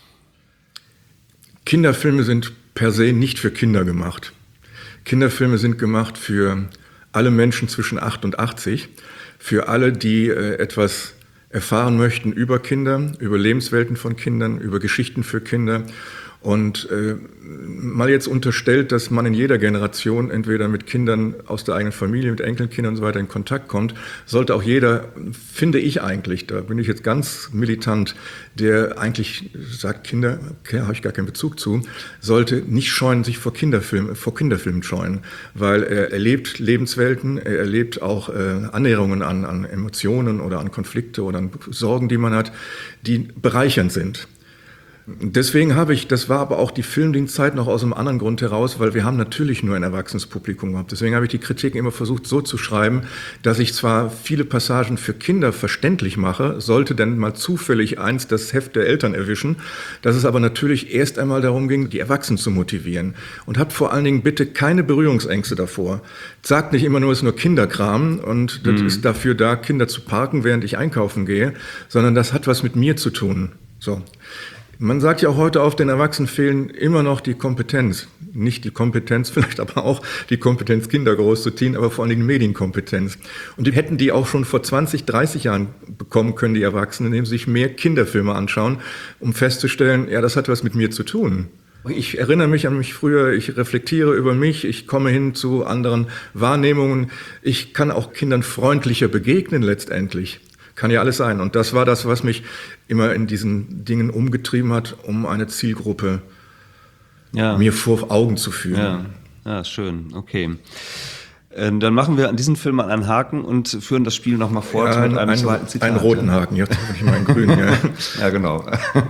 Kinderfilme sind per se nicht für Kinder gemacht. Kinderfilme sind gemacht für alle Menschen zwischen 8 und 80. Für alle, die etwas erfahren möchten über Kinder, über Lebenswelten von Kindern, über Geschichten für Kinder. Und mal jetzt unterstellt, dass man in jeder Generation entweder mit Kindern aus der eigenen Familie, mit Enkelkindern und so weiter in Kontakt kommt, sollte auch jeder, finde ich eigentlich, da bin ich jetzt ganz militant, der eigentlich sagt, Kinder, okay, habe ich gar keinen Bezug zu, sollte nicht scheuen, sich vor Kinderfilmen scheuen, weil er erlebt Lebenswelten, er erlebt auch Annäherungen an Emotionen oder an Konflikte oder an Sorgen, die man hat, die bereichernd sind. Deswegen das war aber auch die Filmdienstzeit noch aus einem anderen Grund heraus, weil wir haben natürlich nur ein erwachsenes Publikum gehabt. Deswegen habe ich die Kritik immer versucht so zu schreiben, dass ich zwar viele Passagen für Kinder verständlich mache, sollte denn mal zufällig eins das Heft der Eltern erwischen, dass es aber natürlich erst einmal darum ging, die Erwachsenen zu motivieren. Und habt vor allen Dingen bitte keine Berührungsängste davor. Sagt nicht immer nur, es ist nur Kinderkram und das ist dafür da, Kinder zu parken, während ich einkaufen gehe, sondern das hat was mit mir zu tun. So. Man sagt ja auch heute auf den Erwachsenen fehlen immer noch die Kompetenz. Nicht die Kompetenz, vielleicht aber auch die Kompetenz, Kinder großzuziehen, aber vor allen Dingen Medienkompetenz. Und die hätten die auch schon vor 20, 30 Jahren bekommen können, die Erwachsenen, indem sie sich mehr Kinderfilme anschauen, um festzustellen, ja, das hat was mit mir zu tun. Ich erinnere mich an mich früher, ich reflektiere über mich, ich komme hin zu anderen Wahrnehmungen. Ich kann auch Kindern freundlicher begegnen letztendlich. Kann ja alles sein. Und das war das, was mich immer in diesen Dingen umgetrieben hat, um eine Zielgruppe mir vor Augen zu führen. Ja, schön. Okay. Dann machen wir an diesem Film mal einen Haken und führen das Spiel nochmal fort mit einem zweiten Zitat. Einen roten Haken, jetzt habe ich mal einen grünen. Ja, ja genau.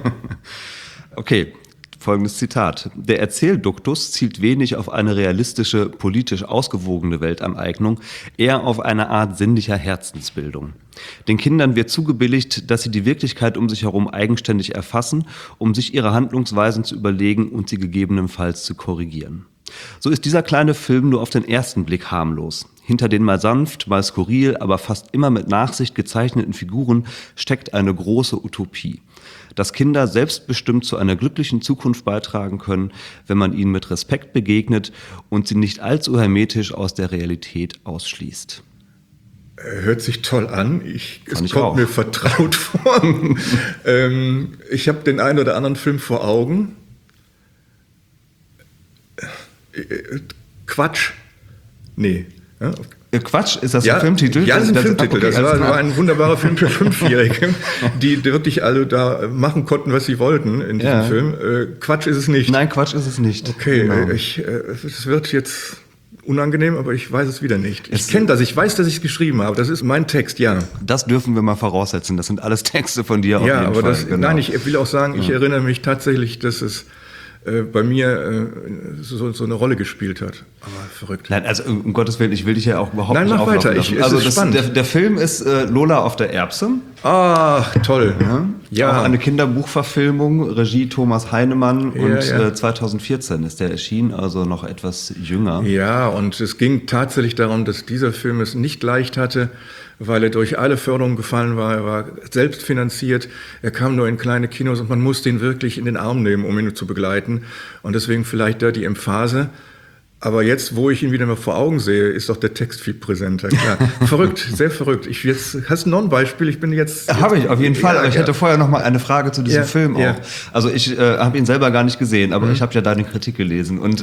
Okay. Folgendes Zitat. Der Erzählduktus zielt wenig auf eine realistische, politisch ausgewogene Weltaneignung, eher auf eine Art sinnlicher Herzensbildung. Den Kindern wird zugebilligt, dass sie die Wirklichkeit um sich herum eigenständig erfassen, um sich ihre Handlungsweisen zu überlegen und sie gegebenenfalls zu korrigieren. So ist dieser kleine Film nur auf den ersten Blick harmlos. Hinter den mal sanft, mal skurril, aber fast immer mit Nachsicht gezeichneten Figuren steckt eine große Utopie. Dass Kinder selbstbestimmt zu einer glücklichen Zukunft beitragen können, wenn man ihnen mit Respekt begegnet und sie nicht allzu hermetisch aus der Realität ausschließt. Hört sich toll an. Es kommt mir vertraut vor. Ich habe den einen oder anderen Film vor Augen. Quatsch. Nee. Ja. Quatsch, ist das ein Filmtitel? Ja, das ist ein Filmtitel. Okay, das war ein wunderbarer Film für Fünfjährige, die wirklich alle da machen konnten, was sie wollten in diesem Film. Quatsch ist es nicht. Nein, Quatsch ist es nicht. Okay, genau. Es wird jetzt unangenehm, aber ich weiß es wieder nicht. Ich kenne das, ich weiß, dass ich es geschrieben habe. Das ist mein Text, ja. Das dürfen wir mal voraussetzen. Das sind alles Texte von dir auf jeden Fall. Ja, aber nein, ich will auch sagen, ich erinnere mich tatsächlich, dass es bei mir so eine Rolle gespielt hat. Aber verrückt. Nein, also um Gottes Willen, ich will dich ja auch überhaupt nicht auflaufen lassen. Also der Film ist Lola auf der Erbse. Ach, toll. Ja. Auch eine Kinderbuchverfilmung, Regie Thomas Heinemann und 2014 ist der erschienen, also noch etwas jünger. Ja, und es ging tatsächlich darum, dass dieser Film es nicht leicht hatte, weil er durch alle Förderungen gefallen war. Er war selbst finanziert, er kam nur in kleine Kinos und man musste ihn wirklich in den Arm nehmen, um ihn zu begleiten. Und deswegen vielleicht da die Emphase. Aber jetzt, wo ich ihn wieder mal vor Augen sehe, ist doch der Text viel präsenter. Klar. Verrückt, sehr verrückt. Hast du noch ein Beispiel? Ich bin jetzt habe ich auf jeden Fall, aber ich hätte vorher noch mal eine Frage zu diesem Film auch. Also ich habe ihn selber gar nicht gesehen, aber ich habe ja deine Kritik gelesen. Und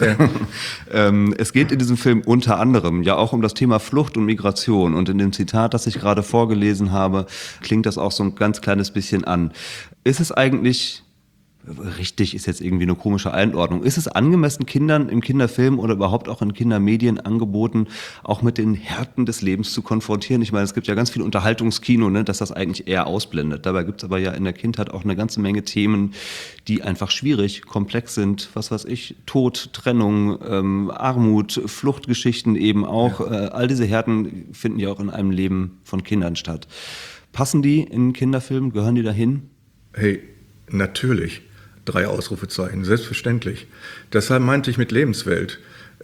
es geht in diesem Film unter anderem ja auch um das Thema Flucht und Migration. Und in dem Zitat, das ich gerade vorgelesen habe, klingt das auch so ein ganz kleines bisschen an. Ist es eigentlich... Richtig ist jetzt irgendwie eine komische Einordnung. Ist es angemessen, Kindern im Kinderfilm oder überhaupt auch in Kindermedien angeboten, auch mit den Härten des Lebens zu konfrontieren? Ich meine, es gibt ja ganz viel Unterhaltungskino, ne, dass das eigentlich eher ausblendet. Dabei gibt es aber ja in der Kindheit auch eine ganze Menge Themen, die einfach schwierig, komplex sind. Was weiß ich, Tod, Trennung, Armut, Fluchtgeschichten eben auch. All diese Härten finden ja auch in einem Leben von Kindern statt. Passen die in Kinderfilmen? Gehören die dahin? Hey, natürlich. 3 Ausrufezeichen, selbstverständlich. Deshalb meinte ich mit Lebenswelt.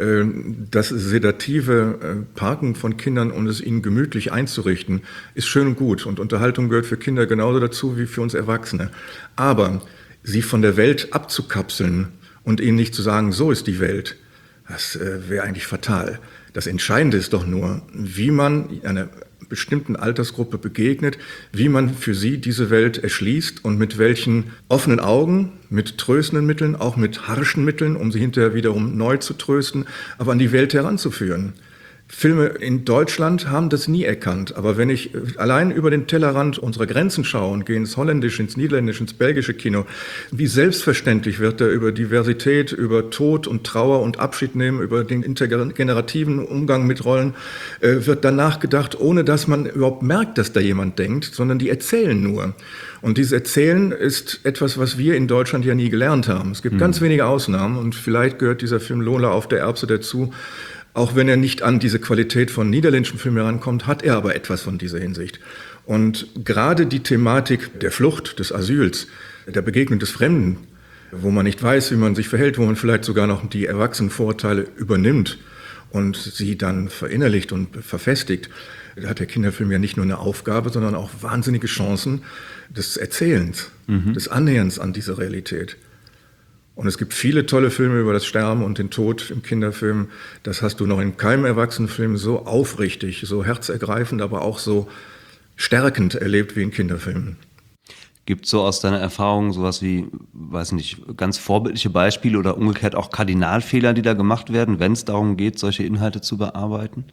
Das sedative Parken von Kindern, um es ihnen gemütlich einzurichten, ist schön und gut. Und Unterhaltung gehört für Kinder genauso dazu wie für uns Erwachsene. Aber sie von der Welt abzukapseln und ihnen nicht zu sagen, so ist die Welt, das wäre eigentlich fatal. Das Entscheidende ist doch nur, wie man einer bestimmten Altersgruppe begegnet, wie man für sie diese Welt erschließt und mit welchen offenen Augen, mit tröstenden Mitteln, auch mit harschen Mitteln, um sie hinterher wiederum neu zu trösten, aber an die Welt heranzuführen. Filme in Deutschland haben das nie erkannt, aber wenn ich allein über den Tellerrand unserer Grenzen schaue und gehe ins Holländische, ins Niederländische, ins belgische Kino, wie selbstverständlich wird da über Diversität, über Tod und Trauer und Abschied nehmen, über den intergenerativen Umgang mit Rollen, wird danach gedacht, ohne dass man überhaupt merkt, dass da jemand denkt, sondern die erzählen nur. Und dieses Erzählen ist etwas, was wir in Deutschland ja nie gelernt haben. Es gibt ganz wenige Ausnahmen und vielleicht gehört dieser Film Lola auf der Erbse dazu. Auch wenn er nicht an diese Qualität von niederländischen Filmen herankommt, hat er aber etwas von dieser Hinsicht. Und gerade die Thematik der Flucht, des Asyls, der Begegnung des Fremden, wo man nicht weiß, wie man sich verhält, wo man vielleicht sogar noch die Erwachsenenvorurteile übernimmt und sie dann verinnerlicht und verfestigt, da hat der Kinderfilm ja nicht nur eine Aufgabe, sondern auch wahnsinnige Chancen des Erzählens, des Annäherns an diese Realität. Und es gibt viele tolle Filme über das Sterben und den Tod im Kinderfilm. Das hast du noch in keinem Erwachsenenfilm so aufrichtig, so herzergreifend, aber auch so stärkend erlebt wie in Kinderfilmen. Gibt es so aus deiner Erfahrung sowas wie, weiß nicht, ganz vorbildliche Beispiele oder umgekehrt auch Kardinalfehler, die da gemacht werden, wenn es darum geht, solche Inhalte zu bearbeiten?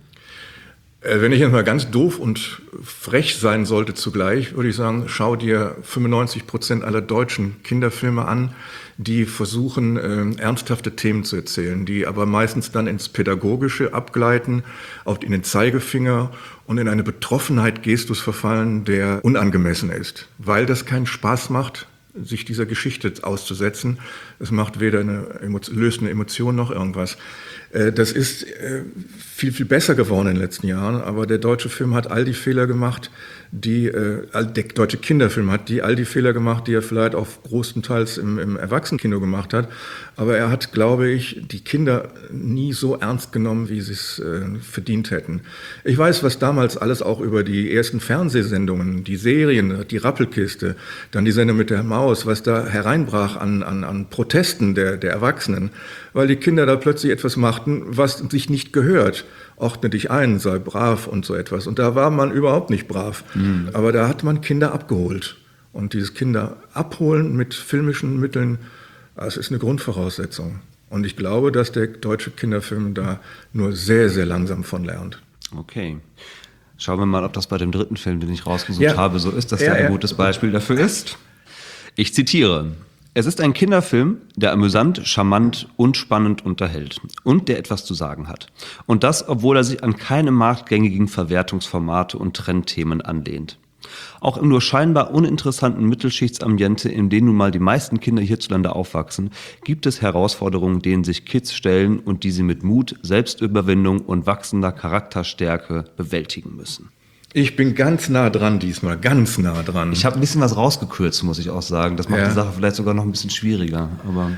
Wenn ich jetzt mal ganz doof und frech sein sollte zugleich, würde ich sagen, schau dir 95% aller deutschen Kinderfilme an, die versuchen, ernsthafte Themen zu erzählen, die aber meistens dann ins Pädagogische abgleiten, in den Zeigefinger und in eine Betroffenheit Gestus verfallen, der unangemessen ist, weil das keinen Spaß macht, sich dieser Geschichte auszusetzen. Es macht weder löst eine Emotion noch irgendwas. Das ist viel, viel besser geworden in den letzten Jahren, aber der deutsche Film hat all die Fehler gemacht, der deutsche Kinderfilm hat all die Fehler gemacht, die er vielleicht auch großenteils im Erwachsenenkino gemacht hat. Aber er hat, glaube ich, die Kinder nie so ernst genommen, wie sie es verdient hätten. Ich weiß, was damals alles auch über die ersten Fernsehsendungen, die Serien, die Rappelkiste, dann die Sendung mit der Maus, was da hereinbrach an Protesten der Erwachsenen, weil die Kinder da plötzlich etwas machten, was sich nicht gehört. Ordne dich ein, sei brav und so etwas. Und da war man überhaupt nicht brav. Aber da hat man Kinder abgeholt. Und dieses Kinder abholen mit filmischen Mitteln, das ist eine Grundvoraussetzung. Und ich glaube, dass der deutsche Kinderfilm da nur sehr, sehr langsam von lernt. Okay. Schauen wir mal, ob das bei dem dritten Film, den ich rausgesucht habe, so ist, dass der ein gutes Beispiel dafür ist. Ich zitiere. Es ist ein Kinderfilm, der amüsant, charmant und spannend unterhält und der etwas zu sagen hat. Und das, obwohl er sich an keine marktgängigen Verwertungsformate und Trendthemen anlehnt. Auch im nur scheinbar uninteressanten Mittelschichtsambiente, in dem nun mal die meisten Kinder hierzulande aufwachsen, gibt es Herausforderungen, denen sich Kids stellen und die sie mit Mut, Selbstüberwindung und wachsender Charakterstärke bewältigen müssen. Ich bin ganz nah dran diesmal, ganz nah dran. Ich habe ein bisschen was rausgekürzt, muss ich auch sagen. Das macht die Sache vielleicht sogar noch ein bisschen schwieriger. Aber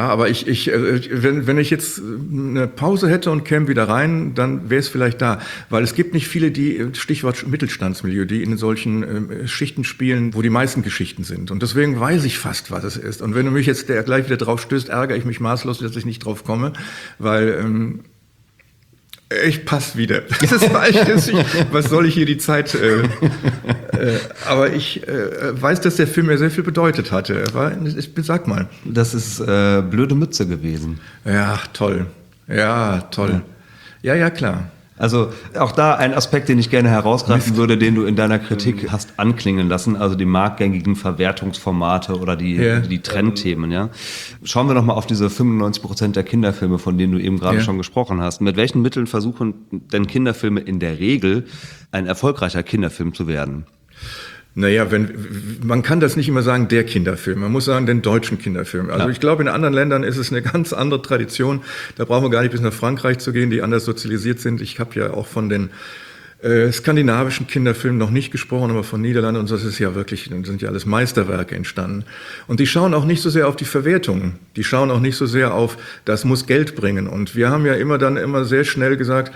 wenn ich jetzt eine Pause hätte und käme wieder rein, dann wäre es vielleicht da. Weil es gibt nicht viele, die, Stichwort Mittelstandsmilieu, die in solchen Schichten spielen, wo die meisten Geschichten sind. Und deswegen weiß ich fast, was es ist. Und wenn du mich jetzt gleich wieder drauf stößt, ärgere ich mich maßlos, dass ich nicht drauf komme, weil... Ich passe wieder. Das ist falsch. Was soll ich hier die Zeit? Aber ich weiß, dass der Film mir sehr viel bedeutet hatte. Sag mal. Das ist blöde Mütze gewesen. Ja, toll. Ja, toll. Ja, klar. Also auch da ein Aspekt, den ich gerne herausgreifen würde, den du in deiner Kritik hast anklingen lassen, also die marktgängigen Verwertungsformate oder die Trendthemen. Ja. Schauen wir noch mal auf diese 95% der Kinderfilme, von denen du eben gerade schon gesprochen hast. Mit welchen Mitteln versuchen denn Kinderfilme in der Regel ein erfolgreicher Kinderfilm zu werden? Naja, man kann das nicht immer sagen, der Kinderfilm. Man muss sagen, den deutschen Kinderfilm. Also ich glaube, in anderen Ländern ist es eine ganz andere Tradition. Da brauchen wir gar nicht bis nach Frankreich zu gehen, die anders sozialisiert sind. Ich habe ja auch von den skandinavischen Kinderfilmen noch nicht gesprochen, aber von Niederlanden. Und das ist ja wirklich, sind ja alles Meisterwerke entstanden. Und die schauen auch nicht so sehr auf die Verwertung. Die schauen auch nicht so sehr auf, das muss Geld bringen. Und wir haben ja immer sehr schnell gesagt,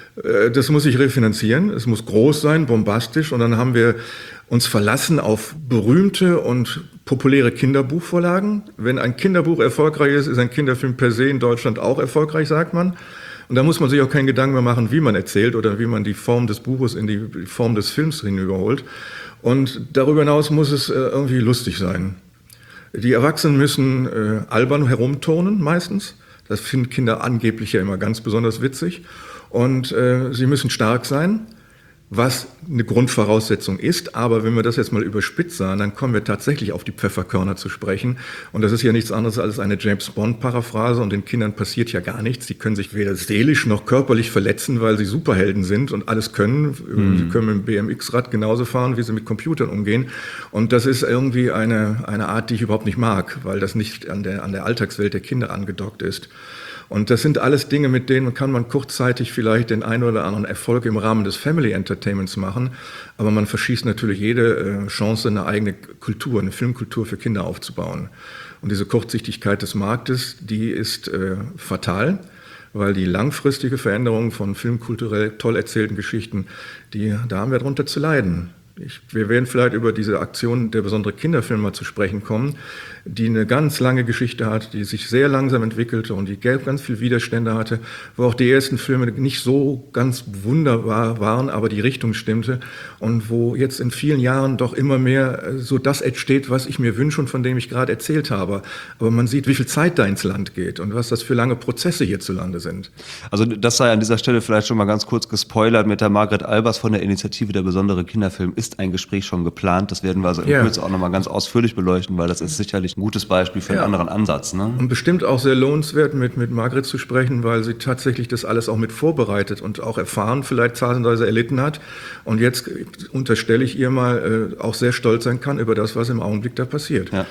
das muss sich refinanzieren. Es muss groß sein, bombastisch. Und dann haben wir uns verlassen auf berühmte und populäre Kinderbuchvorlagen. Wenn ein Kinderbuch erfolgreich ist, ist ein Kinderfilm per se in Deutschland auch erfolgreich, sagt man. Und da muss man sich auch keinen Gedanken mehr machen, wie man erzählt oder wie man die Form des Buches in die Form des Films hinüberholt. Und darüber hinaus muss es irgendwie lustig sein. Die Erwachsenen müssen albern herumturnen meistens. Das finden Kinder angeblich ja immer ganz besonders witzig. Und sie müssen stark sein, was eine Grundvoraussetzung ist. Aber wenn wir das jetzt mal überspitzt sagen, dann kommen wir tatsächlich auf die Pfefferkörner zu sprechen. Und das ist ja nichts anderes als eine James-Bond-Paraphrase. Und den Kindern passiert ja gar nichts. Die können sich weder seelisch noch körperlich verletzen, weil sie Superhelden sind und alles können. Sie können mit dem BMX-Rad genauso fahren, wie sie mit Computern umgehen. Und das ist irgendwie eine Art, die ich überhaupt nicht mag, weil das nicht an der Alltagswelt der Kinder angedockt ist. Und das sind alles Dinge, mit denen kann man kurzzeitig vielleicht den einen oder anderen Erfolg im Rahmen des Family Entertainments machen. Aber man verschießt natürlich jede Chance, eine eigene Kultur, eine Filmkultur für Kinder aufzubauen. Und diese Kurzsichtigkeit des Marktes, die ist fatal, weil die langfristige Veränderung von filmkulturell toll erzählten Geschichten, da haben wir drunter zu leiden. Wir werden vielleicht über diese Aktion der besondere Kinderfilm mal zu sprechen kommen, die eine ganz lange Geschichte hat, die sich sehr langsam entwickelte und die ganz viel Widerstände hatte, wo auch die ersten Filme nicht so ganz wunderbar waren, aber die Richtung stimmte und wo jetzt in vielen Jahren doch immer mehr so das entsteht, was ich mir wünsche und von dem ich gerade erzählt habe. Aber man sieht, wie viel Zeit da ins Land geht und was das für lange Prozesse hierzulande sind. Also das sei an dieser Stelle vielleicht schon mal ganz kurz gespoilert. Mit der Margret Albers von der Initiative Der besondere Kinderfilm ist ein Gespräch schon geplant. Das werden wir also in Kürze auch nochmal ganz ausführlich beleuchten, weil das ist sicherlich ein gutes Beispiel für einen anderen Ansatz. Ne? Und bestimmt auch sehr lohnenswert, mit Margret zu sprechen, weil sie tatsächlich das alles auch mit vorbereitet und auch erfahren, vielleicht zahlensweise erlitten hat. Und jetzt unterstelle ich ihr mal, auch sehr stolz sein kann über das, was im Augenblick da passiert. Ja.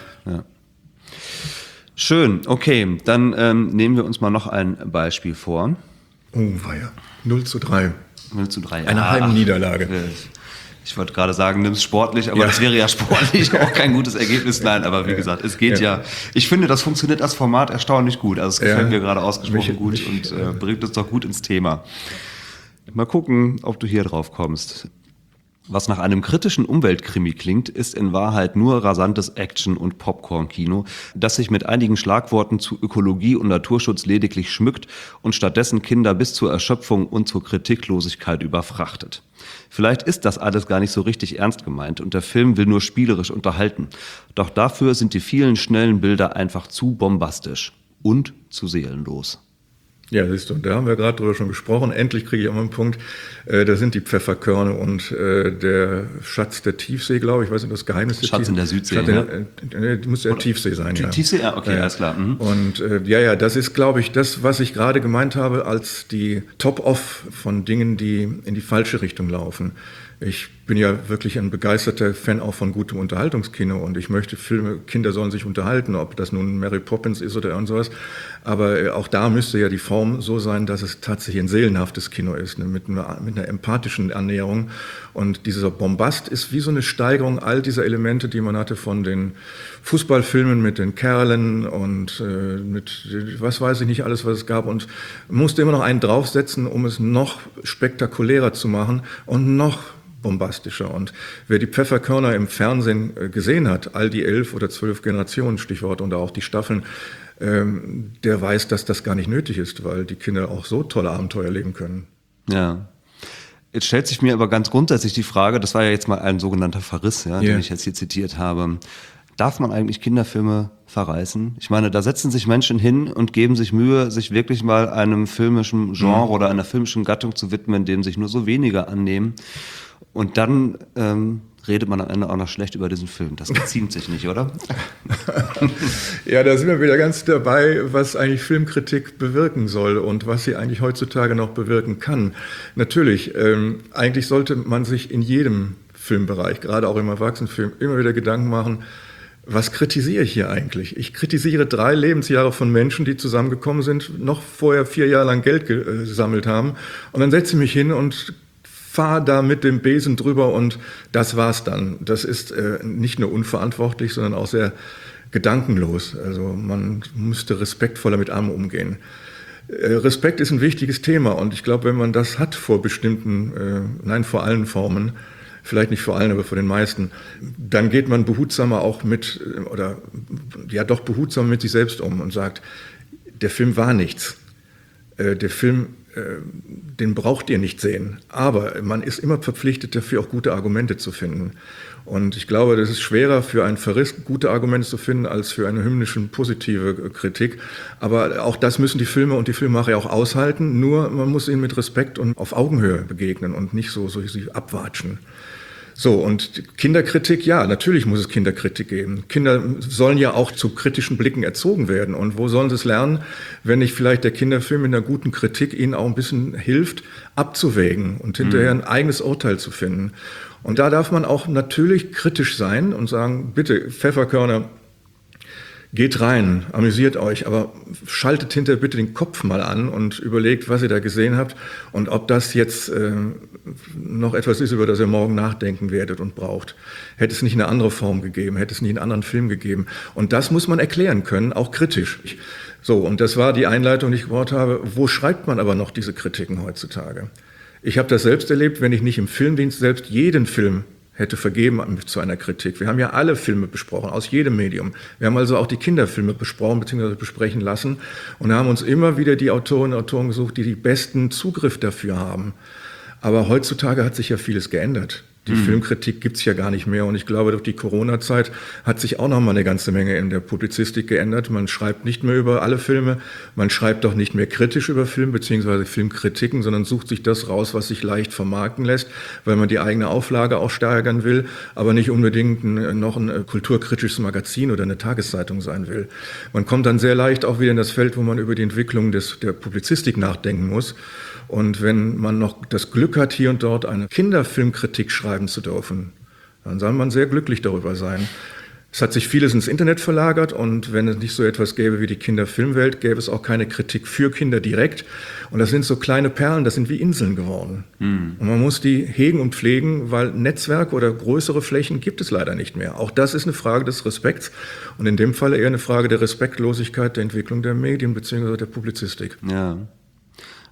Schön, okay. Dann nehmen wir uns mal noch ein Beispiel vor. Oh, weia. 0:3. 0:3. Eine Heimniederlage. Ich wollte gerade sagen, nimm es sportlich, aber das wäre ja sportlich auch kein gutes Ergebnis. Nein, aber wie gesagt, es geht ja. Ich finde, das funktioniert als Format erstaunlich gut. Also es gefällt mir gerade ausgesprochen gut und bringt uns doch gut ins Thema. Mal gucken, ob du hier drauf kommst. Was nach einem kritischen Umweltkrimi klingt, ist in Wahrheit nur rasantes Action- und Popcorn-Kino, das sich mit einigen Schlagworten zu Ökologie und Naturschutz lediglich schmückt und stattdessen Kinder bis zur Erschöpfung und zur Kritiklosigkeit überfrachtet. Vielleicht ist das alles gar nicht so richtig ernst gemeint und der Film will nur spielerisch unterhalten. Doch dafür sind die vielen schnellen Bilder einfach zu bombastisch und zu seelenlos. Ja, siehst du, da haben wir gerade drüber schon gesprochen. Endlich kriege ich auch mal einen Punkt. Da sind die Pfefferkörner und der Schatz der Tiefsee, glaube ich. Weiß nicht, das Geheimnis der Schatz in der Südsee. Muss ja Tiefsee sein, ja. Tiefsee, ja, okay, alles klar. Mhm. Und das ist, glaube ich, das, was ich gerade gemeint habe, als die Top-Off von Dingen, die in die falsche Richtung laufen. Ich bin ja wirklich ein begeisterter Fan auch von gutem Unterhaltungskino und ich möchte Filme, Kinder sollen sich unterhalten, ob das nun Mary Poppins ist oder irgend sowas. Aber auch da müsste ja die Form so sein, dass es tatsächlich ein seelenhaftes Kino ist, ne, mit einer empathischen Annäherung. Und dieser Bombast ist wie so eine Steigerung all dieser Elemente, die man hatte von den Fußballfilmen mit den Kerlen und mit was weiß ich nicht alles, was es gab. Und musste immer noch einen draufsetzen, um es noch spektakulärer zu machen und noch bombastischer. Und wer die Pfefferkörner im Fernsehen gesehen hat, all die 11 oder 12 Generationen, Stichwort, und auch die Staffeln, der weiß, dass das gar nicht nötig ist, weil die Kinder auch so tolle Abenteuer leben können. Ja. Jetzt stellt sich mir aber ganz grundsätzlich die Frage, das war ja jetzt mal ein sogenannter Verriss, ja, den ich jetzt hier zitiert habe. Darf man eigentlich Kinderfilme verreißen? Ich meine, da setzen sich Menschen hin und geben sich Mühe, sich wirklich mal einem filmischen Genre oder einer filmischen Gattung zu widmen, dem sich nur so wenige annehmen. Und dann redet man am Ende auch noch schlecht über diesen Film. Das geziemt sich nicht, oder? Ja, da sind wir wieder ganz dabei, was eigentlich Filmkritik bewirken soll und was sie eigentlich heutzutage noch bewirken kann. Natürlich, eigentlich sollte man sich in jedem Filmbereich, gerade auch im Erwachsenenfilm, immer wieder Gedanken machen, was kritisiere ich hier eigentlich? Ich kritisiere 3 Lebensjahre von Menschen, die zusammengekommen sind, noch vorher 4 Jahre lang Geld gesammelt haben. Und dann setze ich mich hin und fahre da mit dem Besen drüber und das war's dann. Das ist nicht nur unverantwortlich, sondern auch sehr gedankenlos. Also man müsste respektvoller mit allem umgehen. Respekt ist ein wichtiges Thema und ich glaube, wenn man das hat vor vor allen Formen, vielleicht nicht vor allen, aber vor den meisten, dann geht man behutsamer auch behutsamer mit sich selbst um und sagt, der Film war nichts. Der Film, den braucht ihr nicht sehen. Aber man ist immer verpflichtet, dafür auch gute Argumente zu finden. Und ich glaube, das ist schwerer für einen Verriss, gute Argumente zu finden, als für eine hymnische, positive Kritik. Aber auch das müssen die Filme und die Filmemacher auch aushalten. Nur man muss ihnen mit Respekt und auf Augenhöhe begegnen und nicht so sie abwatschen. So, und Kinderkritik, ja, natürlich muss es Kinderkritik geben. Kinder sollen ja auch zu kritischen Blicken erzogen werden. Und wo sollen sie es lernen, wenn nicht vielleicht der Kinderfilm mit einer guten Kritik ihnen auch ein bisschen hilft, abzuwägen und hinterher ein eigenes Urteil zu finden. Und da darf man auch natürlich kritisch sein und sagen, bitte, Pfefferkörner, geht rein, amüsiert euch, aber schaltet hinterher bitte den Kopf mal an und überlegt, was ihr da gesehen habt und ob das jetzt noch etwas ist, über das ihr morgen nachdenken werdet und braucht. Hätte es nicht eine andere Form gegeben, hätte es nicht einen anderen Film gegeben. Und das muss man erklären können, auch kritisch. So, und das war die Einleitung, die ich gebraucht habe. Wo schreibt man aber noch diese Kritiken heutzutage? Ich habe das selbst erlebt, wenn ich nicht im Filmdienst selbst jeden Film hätte vergeben zu einer Kritik. Wir haben ja alle Filme besprochen, aus jedem Medium. Wir haben also auch die Kinderfilme besprochen bzw. besprechen lassen und haben uns immer wieder die Autorinnen und Autoren gesucht, die besten Zugriff dafür haben. Aber heutzutage hat sich ja vieles geändert. Die Filmkritik gibt's ja gar nicht mehr und ich glaube, durch die Corona-Zeit hat sich auch noch mal eine ganze Menge in der Publizistik geändert. Man schreibt nicht mehr über alle Filme, man schreibt auch nicht mehr kritisch über Film bzw. Filmkritiken, sondern sucht sich das raus, was sich leicht vermarkten lässt, weil man die eigene Auflage auch steigern will, aber nicht unbedingt noch ein kulturkritisches Magazin oder eine Tageszeitung sein will. Man kommt dann sehr leicht auch wieder in das Feld, wo man über die Entwicklung der Publizistik nachdenken muss. Und wenn man noch das Glück hat, hier und dort eine Kinderfilmkritik schreiben zu dürfen, dann soll man sehr glücklich darüber sein. Es hat sich vieles ins Internet verlagert und wenn es nicht so etwas gäbe wie die Kinderfilmwelt, gäbe es auch keine Kritik für Kinder direkt. Und das sind so kleine Perlen, das sind wie Inseln geworden. Und man muss die hegen und pflegen, weil Netzwerke oder größere Flächen gibt es leider nicht mehr. Auch das ist eine Frage des Respekts und in dem Fall eher eine Frage der Respektlosigkeit der Entwicklung der Medien bzw. der Publizistik. Ja.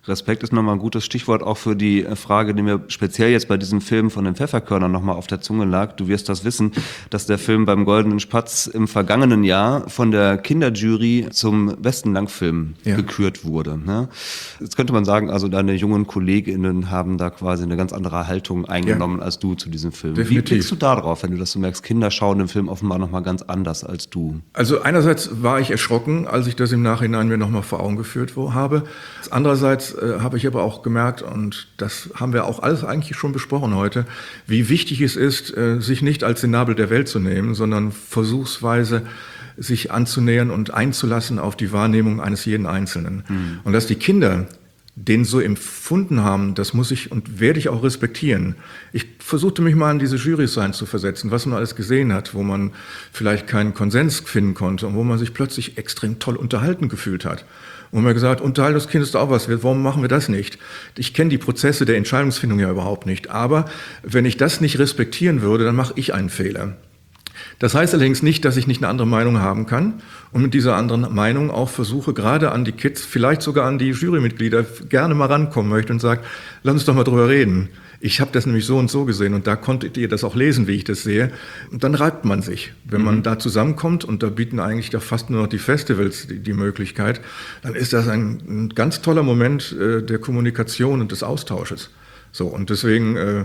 Respekt ist nochmal ein gutes Stichwort auch für die Frage, die mir speziell jetzt bei diesem Film von den Pfefferkörnern nochmal auf der Zunge lag. Du wirst das wissen, dass der Film beim Goldenen Spatz im vergangenen Jahr von der Kinderjury zum besten Langfilm gekürt wurde. Ne? Jetzt könnte man sagen, also deine jungen KollegInnen haben da quasi eine ganz andere Haltung eingenommen als du zu diesem Film. Definitiv. Wie blickst du da drauf, wenn du das so merkst? Kinder schauen den Film offenbar nochmal ganz anders als du. Also einerseits war ich erschrocken, als ich das im Nachhinein mir nochmal vor Augen geführt habe. Andererseits habe ich aber auch gemerkt, und das haben wir auch alles eigentlich schon besprochen heute, wie wichtig es ist, sich nicht als den Nabel der Welt zu nehmen, sondern versuchsweise sich anzunähern und einzulassen auf die Wahrnehmung eines jeden Einzelnen. Und dass die Kinder den so empfunden haben, das muss ich und werde ich auch respektieren. Ich versuchte mich mal in diese Jurys reinzuversetzen, was man alles gesehen hat, wo man vielleicht keinen Konsens finden konnte und wo man sich plötzlich extrem toll unterhalten gefühlt hat. Und man gesagt, Unterhaltung des Kindes ist auch was, warum machen wir das nicht? Ich kenne die Prozesse der Entscheidungsfindung ja überhaupt nicht, aber wenn ich das nicht respektieren würde, dann mache ich einen Fehler. Das heißt allerdings nicht, dass ich nicht eine andere Meinung haben kann und mit dieser anderen Meinung auch versuche, gerade an die Kids, vielleicht sogar an die Jurymitglieder gerne mal rankommen möchte und sage, lass uns doch mal drüber reden. Ich habe das nämlich so und so gesehen und da konntet ihr das auch lesen, wie ich das sehe. Und dann reibt man sich. Wenn man da zusammenkommt, und da bieten eigentlich da fast nur noch die Festivals die Möglichkeit, dann ist das ein ganz toller Moment der Kommunikation und des Austausches. So, und deswegen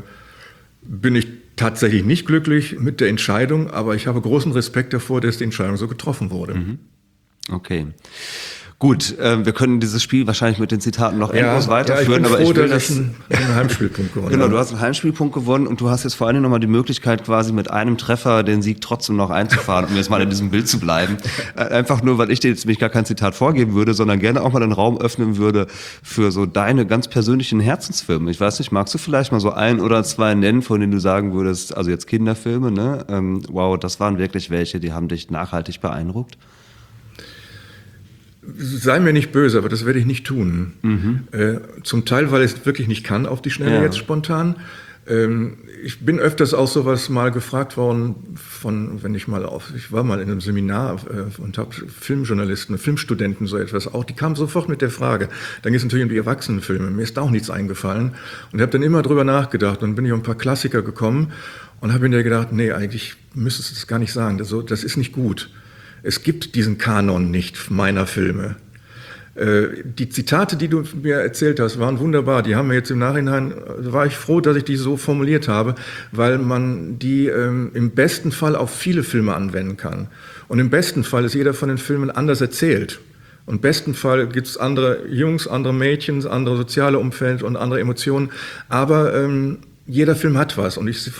bin ich tatsächlich nicht glücklich mit der Entscheidung, aber ich habe großen Respekt davor, dass die Entscheidung so getroffen wurde. Okay. Gut, wir können dieses Spiel wahrscheinlich mit den Zitaten noch endlos weiterführen, ich bin aber froh, ich will dass ich einen Heimspielpunkt gewonnen habe. Genau, du hast einen Heimspielpunkt gewonnen und du hast jetzt vor allem nochmal die Möglichkeit, quasi mit einem Treffer den Sieg trotzdem noch einzufahren, um jetzt mal in diesem Bild zu bleiben. Einfach nur, weil ich dir jetzt nämlich gar kein Zitat vorgeben würde, sondern gerne auch mal den Raum öffnen würde für so deine ganz persönlichen Herzensfilme. Ich weiß nicht, magst du vielleicht mal so ein oder zwei nennen, von denen du sagen würdest, also jetzt Kinderfilme, ne? Wow, das waren wirklich welche, die haben dich nachhaltig beeindruckt? Sei mir nicht böse, aber das werde ich nicht tun. Zum Teil, weil ich es wirklich nicht kann auf die Schnelle jetzt spontan. Ich bin öfters auch sowas mal gefragt worden ich war mal in einem Seminar und habe Filmjournalisten, Filmstudenten so etwas auch, die kamen sofort mit der Frage. Dann geht es natürlich um die Erwachsenenfilme. Mir ist da auch nichts eingefallen und habe dann immer drüber nachgedacht und bin ich auf ein paar Klassiker gekommen und habe mir gedacht, nee, eigentlich müsstest du das gar nicht sagen. Das ist nicht gut. Es gibt diesen Kanon nicht meiner Filme. Die Zitate, die du mir erzählt hast, waren wunderbar. Die haben mir jetzt im Nachhinein, war ich froh, dass ich die so formuliert habe, weil man die im besten Fall auf viele Filme anwenden kann. Und im besten Fall ist jeder von den Filmen anders erzählt. Und im besten Fall gibt es andere Jungs, andere Mädchen, andere soziale Umfeld und andere Emotionen. Aber jeder Film hat was. Und ich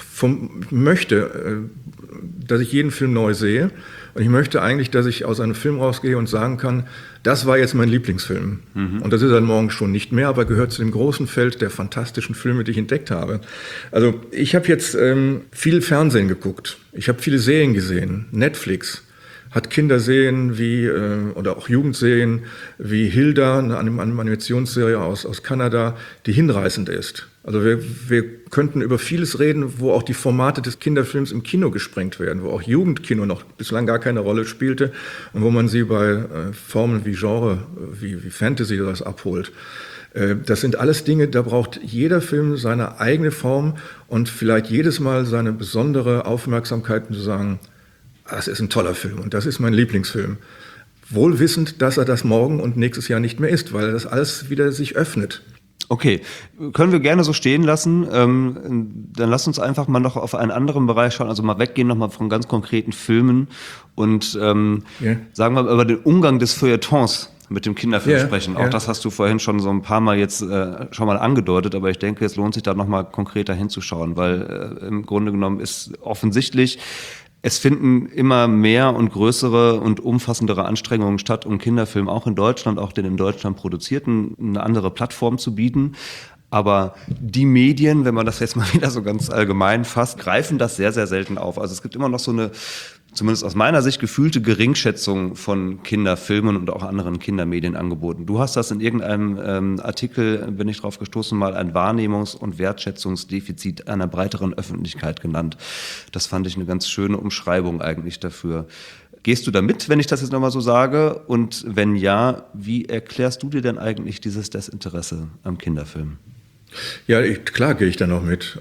möchte, dass ich jeden Film neu sehe. Und ich möchte eigentlich, dass ich aus einem Film rausgehe und sagen kann, das war jetzt mein Lieblingsfilm. Und das ist dann morgen schon nicht mehr, aber gehört zu dem großen Feld der fantastischen Filme, die ich entdeckt habe. Also ich habe jetzt viel Fernsehen geguckt. Ich habe viele Serien gesehen. Netflix hat Kinderserien oder auch Jugendserien wie Hilda, eine Animationsserie aus Kanada, die hinreißend ist. Also wir könnten über vieles reden, wo auch die Formate des Kinderfilms im Kino gesprengt werden, wo auch Jugendkino noch bislang gar keine Rolle spielte und wo man sie bei Formen wie Genre, wie Fantasy oder was abholt. Das sind alles Dinge, da braucht jeder Film seine eigene Form und vielleicht jedes Mal seine besondere Aufmerksamkeit, zu sagen, das ist ein toller Film und das ist mein Lieblingsfilm. Wohl wissend, dass er das morgen und nächstes Jahr nicht mehr ist, weil das alles wieder sich öffnet. Okay, können wir gerne so stehen lassen. Dann lass uns einfach mal noch auf einen anderen Bereich schauen, also mal weggehen nochmal von ganz konkreten Filmen und sagen wir mal über den Umgang des Feuilletons mit dem Kinderfilm sprechen. Auch das hast du vorhin schon so ein paar Mal jetzt schon mal angedeutet, aber ich denke, es lohnt sich da nochmal konkreter hinzuschauen, weil im Grunde genommen ist offensichtlich, es finden immer mehr und größere und umfassendere Anstrengungen statt, um Kinderfilm auch in Deutschland, auch den in Deutschland produzierten, eine andere Plattform zu bieten. Aber die Medien, wenn man das jetzt mal wieder so ganz allgemein fasst, greifen das sehr, sehr selten auf. Also es gibt immer noch so eine, zumindest aus meiner Sicht, gefühlte Geringschätzung von Kinderfilmen und auch anderen Kindermedienangeboten. Du hast das in irgendeinem Artikel, bin ich drauf gestoßen, mal ein Wahrnehmungs- und Wertschätzungsdefizit einer breiteren Öffentlichkeit genannt. Das fand ich eine ganz schöne Umschreibung eigentlich dafür. Gehst du da mit, wenn ich das jetzt nochmal so sage? Und wenn ja, wie erklärst du dir denn eigentlich dieses Desinteresse am Kinderfilm? Ja, klar gehe ich da noch mit.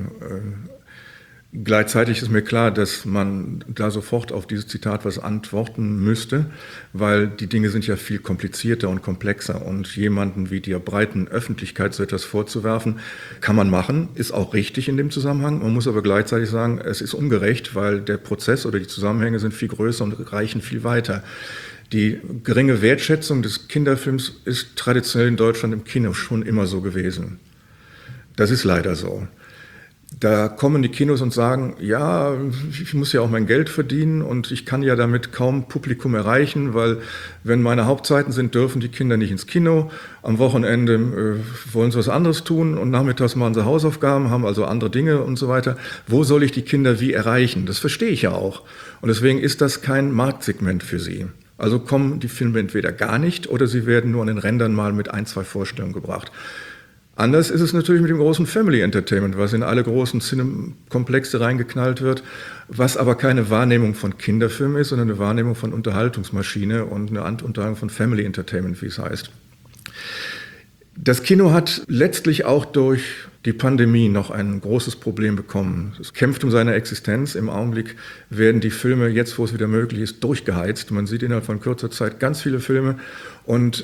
Gleichzeitig ist mir klar, dass man da sofort auf dieses Zitat was antworten müsste, weil die Dinge sind ja viel komplizierter und komplexer. Und jemanden wie der breiten Öffentlichkeit so etwas vorzuwerfen, kann man machen, ist auch richtig in dem Zusammenhang. Man muss aber gleichzeitig sagen, es ist ungerecht, weil der Prozess oder die Zusammenhänge sind viel größer und reichen viel weiter. Die geringe Wertschätzung des Kinderfilms ist traditionell in Deutschland im Kino schon immer so gewesen. Das ist leider so. Da kommen die Kinos und sagen, ja, ich muss ja auch mein Geld verdienen und ich kann ja damit kaum Publikum erreichen, wenn meine Hauptzeiten sind, dürfen die Kinder nicht ins Kino. Am Wochenende wollen sie was anderes tun und nachmittags machen sie Hausaufgaben, haben also andere Dinge und so weiter. Wo soll ich die Kinder wie erreichen? Das verstehe ich ja auch. Und deswegen ist das kein Marktsegment für sie. Also kommen die Filme entweder gar nicht oder sie werden nur an den Rändern mal mit 1, 2 Vorstellungen gebracht. Anders ist es natürlich mit dem großen Family Entertainment, was in alle großen Cinekomplexe reingeknallt wird, was aber keine Wahrnehmung von Kinderfilmen ist, sondern eine Wahrnehmung von Unterhaltungsmaschine und eine Unterhaltung von Family Entertainment, wie es heißt. Das Kino hat letztlich auch durch die Pandemie noch ein großes Problem bekommen. Es kämpft um seine Existenz. Im Augenblick werden die Filme, jetzt wo es wieder möglich ist, durchgeheizt. Man sieht innerhalb von kurzer Zeit ganz viele Filme. Und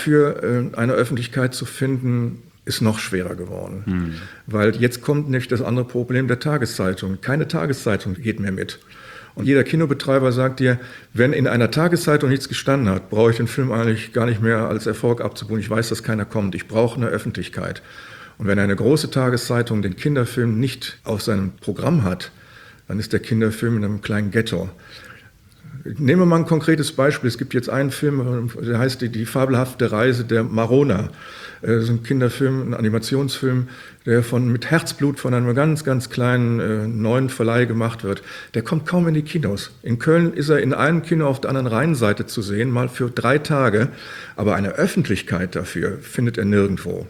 dafür eine Öffentlichkeit zu finden, ist noch schwerer geworden. Weil jetzt kommt nämlich das andere Problem der Tageszeitung. Keine Tageszeitung geht mehr mit. Und jeder Kinobetreiber sagt dir, wenn in einer Tageszeitung nichts gestanden hat, brauche ich den Film eigentlich gar nicht mehr als Erfolg abzubuchen. Ich weiß, dass keiner kommt. Ich brauche eine Öffentlichkeit. Und wenn eine große Tageszeitung den Kinderfilm nicht auf seinem Programm hat, dann ist der Kinderfilm in einem kleinen Ghetto. Nehmen wir mal ein konkretes Beispiel. Es gibt jetzt einen Film, der heißt Die fabelhafte Reise der Marona. Das ist ein Kinderfilm, ein Animationsfilm, der mit Herzblut von einem ganz, ganz kleinen neuen Verleih gemacht wird. Der kommt kaum in die Kinos. In Köln ist er in einem Kino auf der anderen Rheinseite zu sehen, mal für 3 Tage. Aber eine Öffentlichkeit dafür findet er nirgendwo.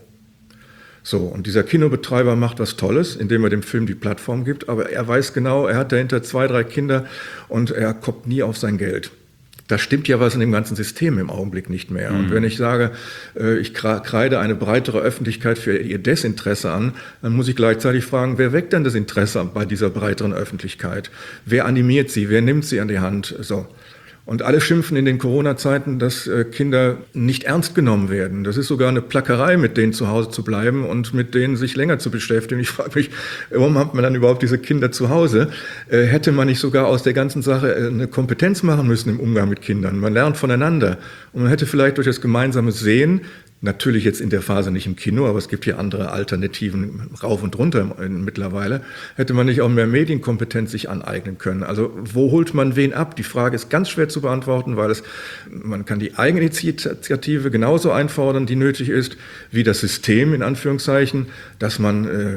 So, und dieser Kinobetreiber macht was Tolles, indem er dem Film die Plattform gibt, aber er weiß genau, er hat dahinter 2, 3 Kinder und er kommt nie auf sein Geld. Da stimmt ja was in dem ganzen System im Augenblick nicht mehr. Und wenn ich sage, ich kreide eine breitere Öffentlichkeit für ihr Desinteresse an, dann muss ich gleichzeitig fragen, wer weckt denn das Interesse bei dieser breiteren Öffentlichkeit? Wer animiert sie? Wer nimmt sie an die Hand? So. Und alle schimpfen in den Corona-Zeiten, dass Kinder nicht ernst genommen werden. Das ist sogar eine Plackerei, mit denen zu Hause zu bleiben und mit denen sich länger zu beschäftigen. Ich frage mich, warum hat man dann überhaupt diese Kinder zu Hause? Hätte man nicht sogar aus der ganzen Sache eine Kompetenz machen müssen im Umgang mit Kindern? Man lernt voneinander. Und man hätte vielleicht durch das gemeinsame Sehen, natürlich jetzt in der Phase nicht im Kino, aber es gibt hier andere Alternativen rauf und runter mittlerweile, hätte man nicht auch mehr Medienkompetenz sich aneignen können. Also wo holt man wen ab? Die Frage ist ganz schwer zu beantworten, weil man kann die Eigeninitiative genauso einfordern, die nötig ist, wie das System in Anführungszeichen, dass man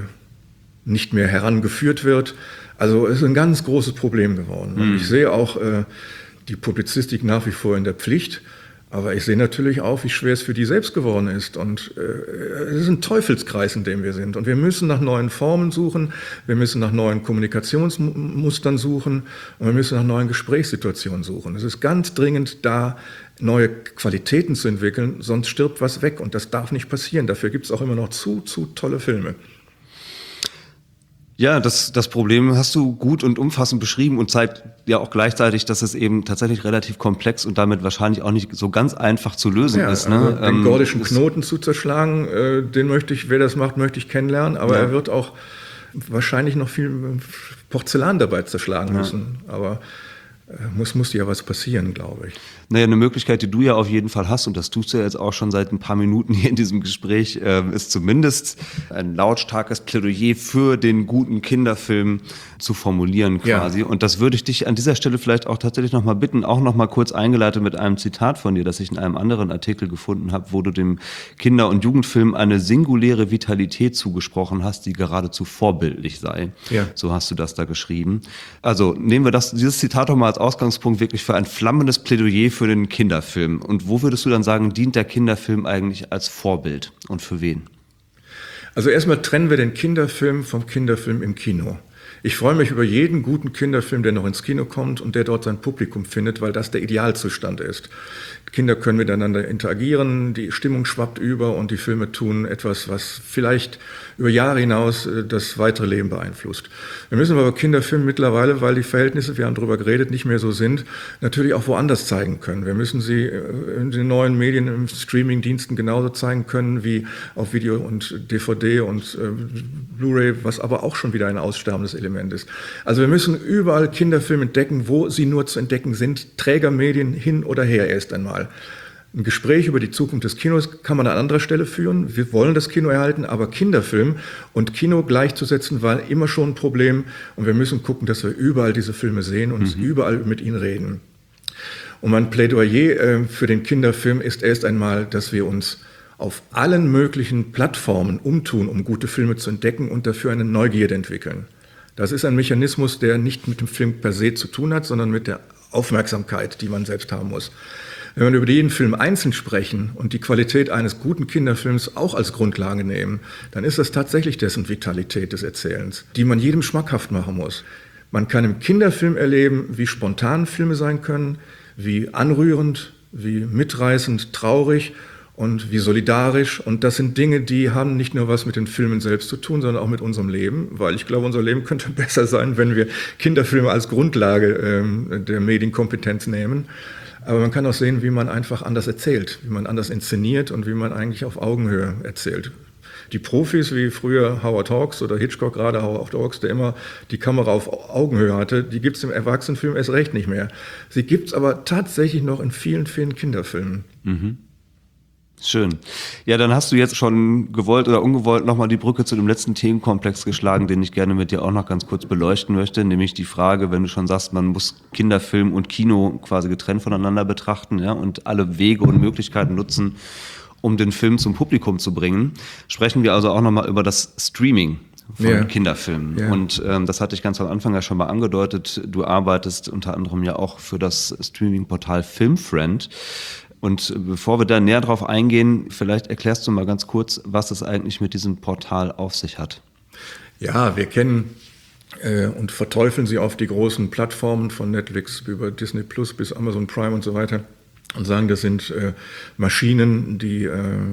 nicht mehr herangeführt wird. Also es ist ein ganz großes Problem geworden. Und ich sehe auch die Publizistik nach wie vor in der Pflicht. Aber ich sehe natürlich auch, wie schwer es für die selbst geworden ist. Und es ist ein Teufelskreis, in dem wir sind. Und wir müssen nach neuen Formen suchen, wir müssen nach neuen Kommunikationsmustern suchen und wir müssen nach neuen Gesprächssituationen suchen. Es ist ganz dringend da, neue Qualitäten zu entwickeln, sonst stirbt was weg. Und das darf nicht passieren. Dafür gibt es auch immer noch zu tolle Filme. Ja, das Problem hast du gut und umfassend beschrieben und zeigt ja auch gleichzeitig, dass es eben tatsächlich relativ komplex und damit wahrscheinlich auch nicht so ganz einfach zu lösen ist. Ne? Also den gordischen Knoten zu zerschlagen, wer das macht, möchte ich kennenlernen, aber er wird auch wahrscheinlich noch viel Porzellan dabei zerschlagen müssen. Aber muss ja was passieren, glaube ich. Naja, eine Möglichkeit, die du ja auf jeden Fall hast, und das tust du ja jetzt auch schon seit ein paar Minuten hier in diesem Gespräch, ist zumindest ein lautstarkes Plädoyer für den guten Kinderfilm zu formulieren quasi. Ja. Und das würde ich dich an dieser Stelle vielleicht auch tatsächlich nochmal bitten, auch nochmal kurz eingeleitet mit einem Zitat von dir, das ich in einem anderen Artikel gefunden habe, wo du dem Kinder- und Jugendfilm eine singuläre Vitalität zugesprochen hast, die geradezu vorbildlich sei. Ja. So hast du das da geschrieben. Also nehmen wir dieses Zitat doch mal als Ausgangspunkt wirklich für ein flammendes Plädoyer für den Kinderfilm. Und wo würdest du dann sagen, dient der Kinderfilm eigentlich als Vorbild und für wen? Also erstmal trennen wir den Kinderfilm vom Kinderfilm im Kino. Ich freue mich über jeden guten Kinderfilm, der noch ins Kino kommt und der dort sein Publikum findet, weil das der Idealzustand ist. Kinder können miteinander interagieren, die Stimmung schwappt über und die Filme tun etwas, was vielleicht über Jahre hinaus das weitere Leben beeinflusst. Wir müssen aber Kinderfilme mittlerweile, weil die Verhältnisse, wir haben darüber geredet, nicht mehr so sind, natürlich auch woanders zeigen können. Wir müssen sie in den neuen Medien, im Streamingdiensten genauso zeigen können wie auf Video und DVD und Blu-ray, was aber auch schon wieder ein aussterbendes Element ist. Also wir müssen überall Kinderfilme entdecken, wo sie nur zu entdecken sind, Trägermedien hin oder her erst einmal. Ein Gespräch über die Zukunft des Kinos kann man an anderer Stelle führen. Wir wollen das Kino erhalten, aber Kinderfilm und Kino gleichzusetzen war immer schon ein Problem. Und wir müssen gucken, dass wir überall diese Filme sehen und überall mit ihnen reden. Und mein Plädoyer für den Kinderfilm ist erst einmal, dass wir uns auf allen möglichen Plattformen umtun, um gute Filme zu entdecken und dafür eine Neugierde entwickeln. Das ist ein Mechanismus, der nicht mit dem Film per se zu tun hat, sondern mit der Aufmerksamkeit, die man selbst haben muss. Wenn wir über jeden Film einzeln sprechen und die Qualität eines guten Kinderfilms auch als Grundlage nehmen, dann ist das tatsächlich dessen Vitalität des Erzählens, die man jedem schmackhaft machen muss. Man kann im Kinderfilm erleben, wie spontan Filme sein können, wie anrührend, wie mitreißend, traurig und wie solidarisch. Und das sind Dinge, die haben nicht nur was mit den Filmen selbst zu tun, sondern auch mit unserem Leben, weil ich glaube, unser Leben könnte besser sein, wenn wir Kinderfilme als Grundlage der Medienkompetenz nehmen. Aber man kann auch sehen, wie man einfach anders erzählt, wie man anders inszeniert und wie man eigentlich auf Augenhöhe erzählt. Die Profis, wie früher Howard Hawks oder Hitchcock, gerade Howard Hawks, der immer die Kamera auf Augenhöhe hatte, die gibt es im Erwachsenenfilm erst recht nicht mehr. Sie gibt es aber tatsächlich noch in vielen, vielen Kinderfilmen. Mhm. Schön. Ja, dann hast du jetzt schon gewollt oder ungewollt nochmal die Brücke zu dem letzten Themenkomplex geschlagen, den ich gerne mit dir auch noch ganz kurz beleuchten möchte, nämlich die Frage, wenn du schon sagst, man muss Kinderfilm und Kino quasi getrennt voneinander betrachten, ja, und alle Wege und Möglichkeiten nutzen, um den Film zum Publikum zu bringen, sprechen wir also auch nochmal über das Streaming von Kinderfilmen. Ja. Und das hatte ich ganz am Anfang ja schon mal angedeutet. Du arbeitest unter anderem ja auch für das Streaming-Portal Filmfriend. Und bevor wir da näher drauf eingehen, vielleicht erklärst du mal ganz kurz, was es eigentlich mit diesem Portal auf sich hat. Ja, wir kennen und verteufeln sie auf die großen Plattformen von Netflix über Disney Plus bis Amazon Prime und so weiter und sagen, das sind Maschinen, die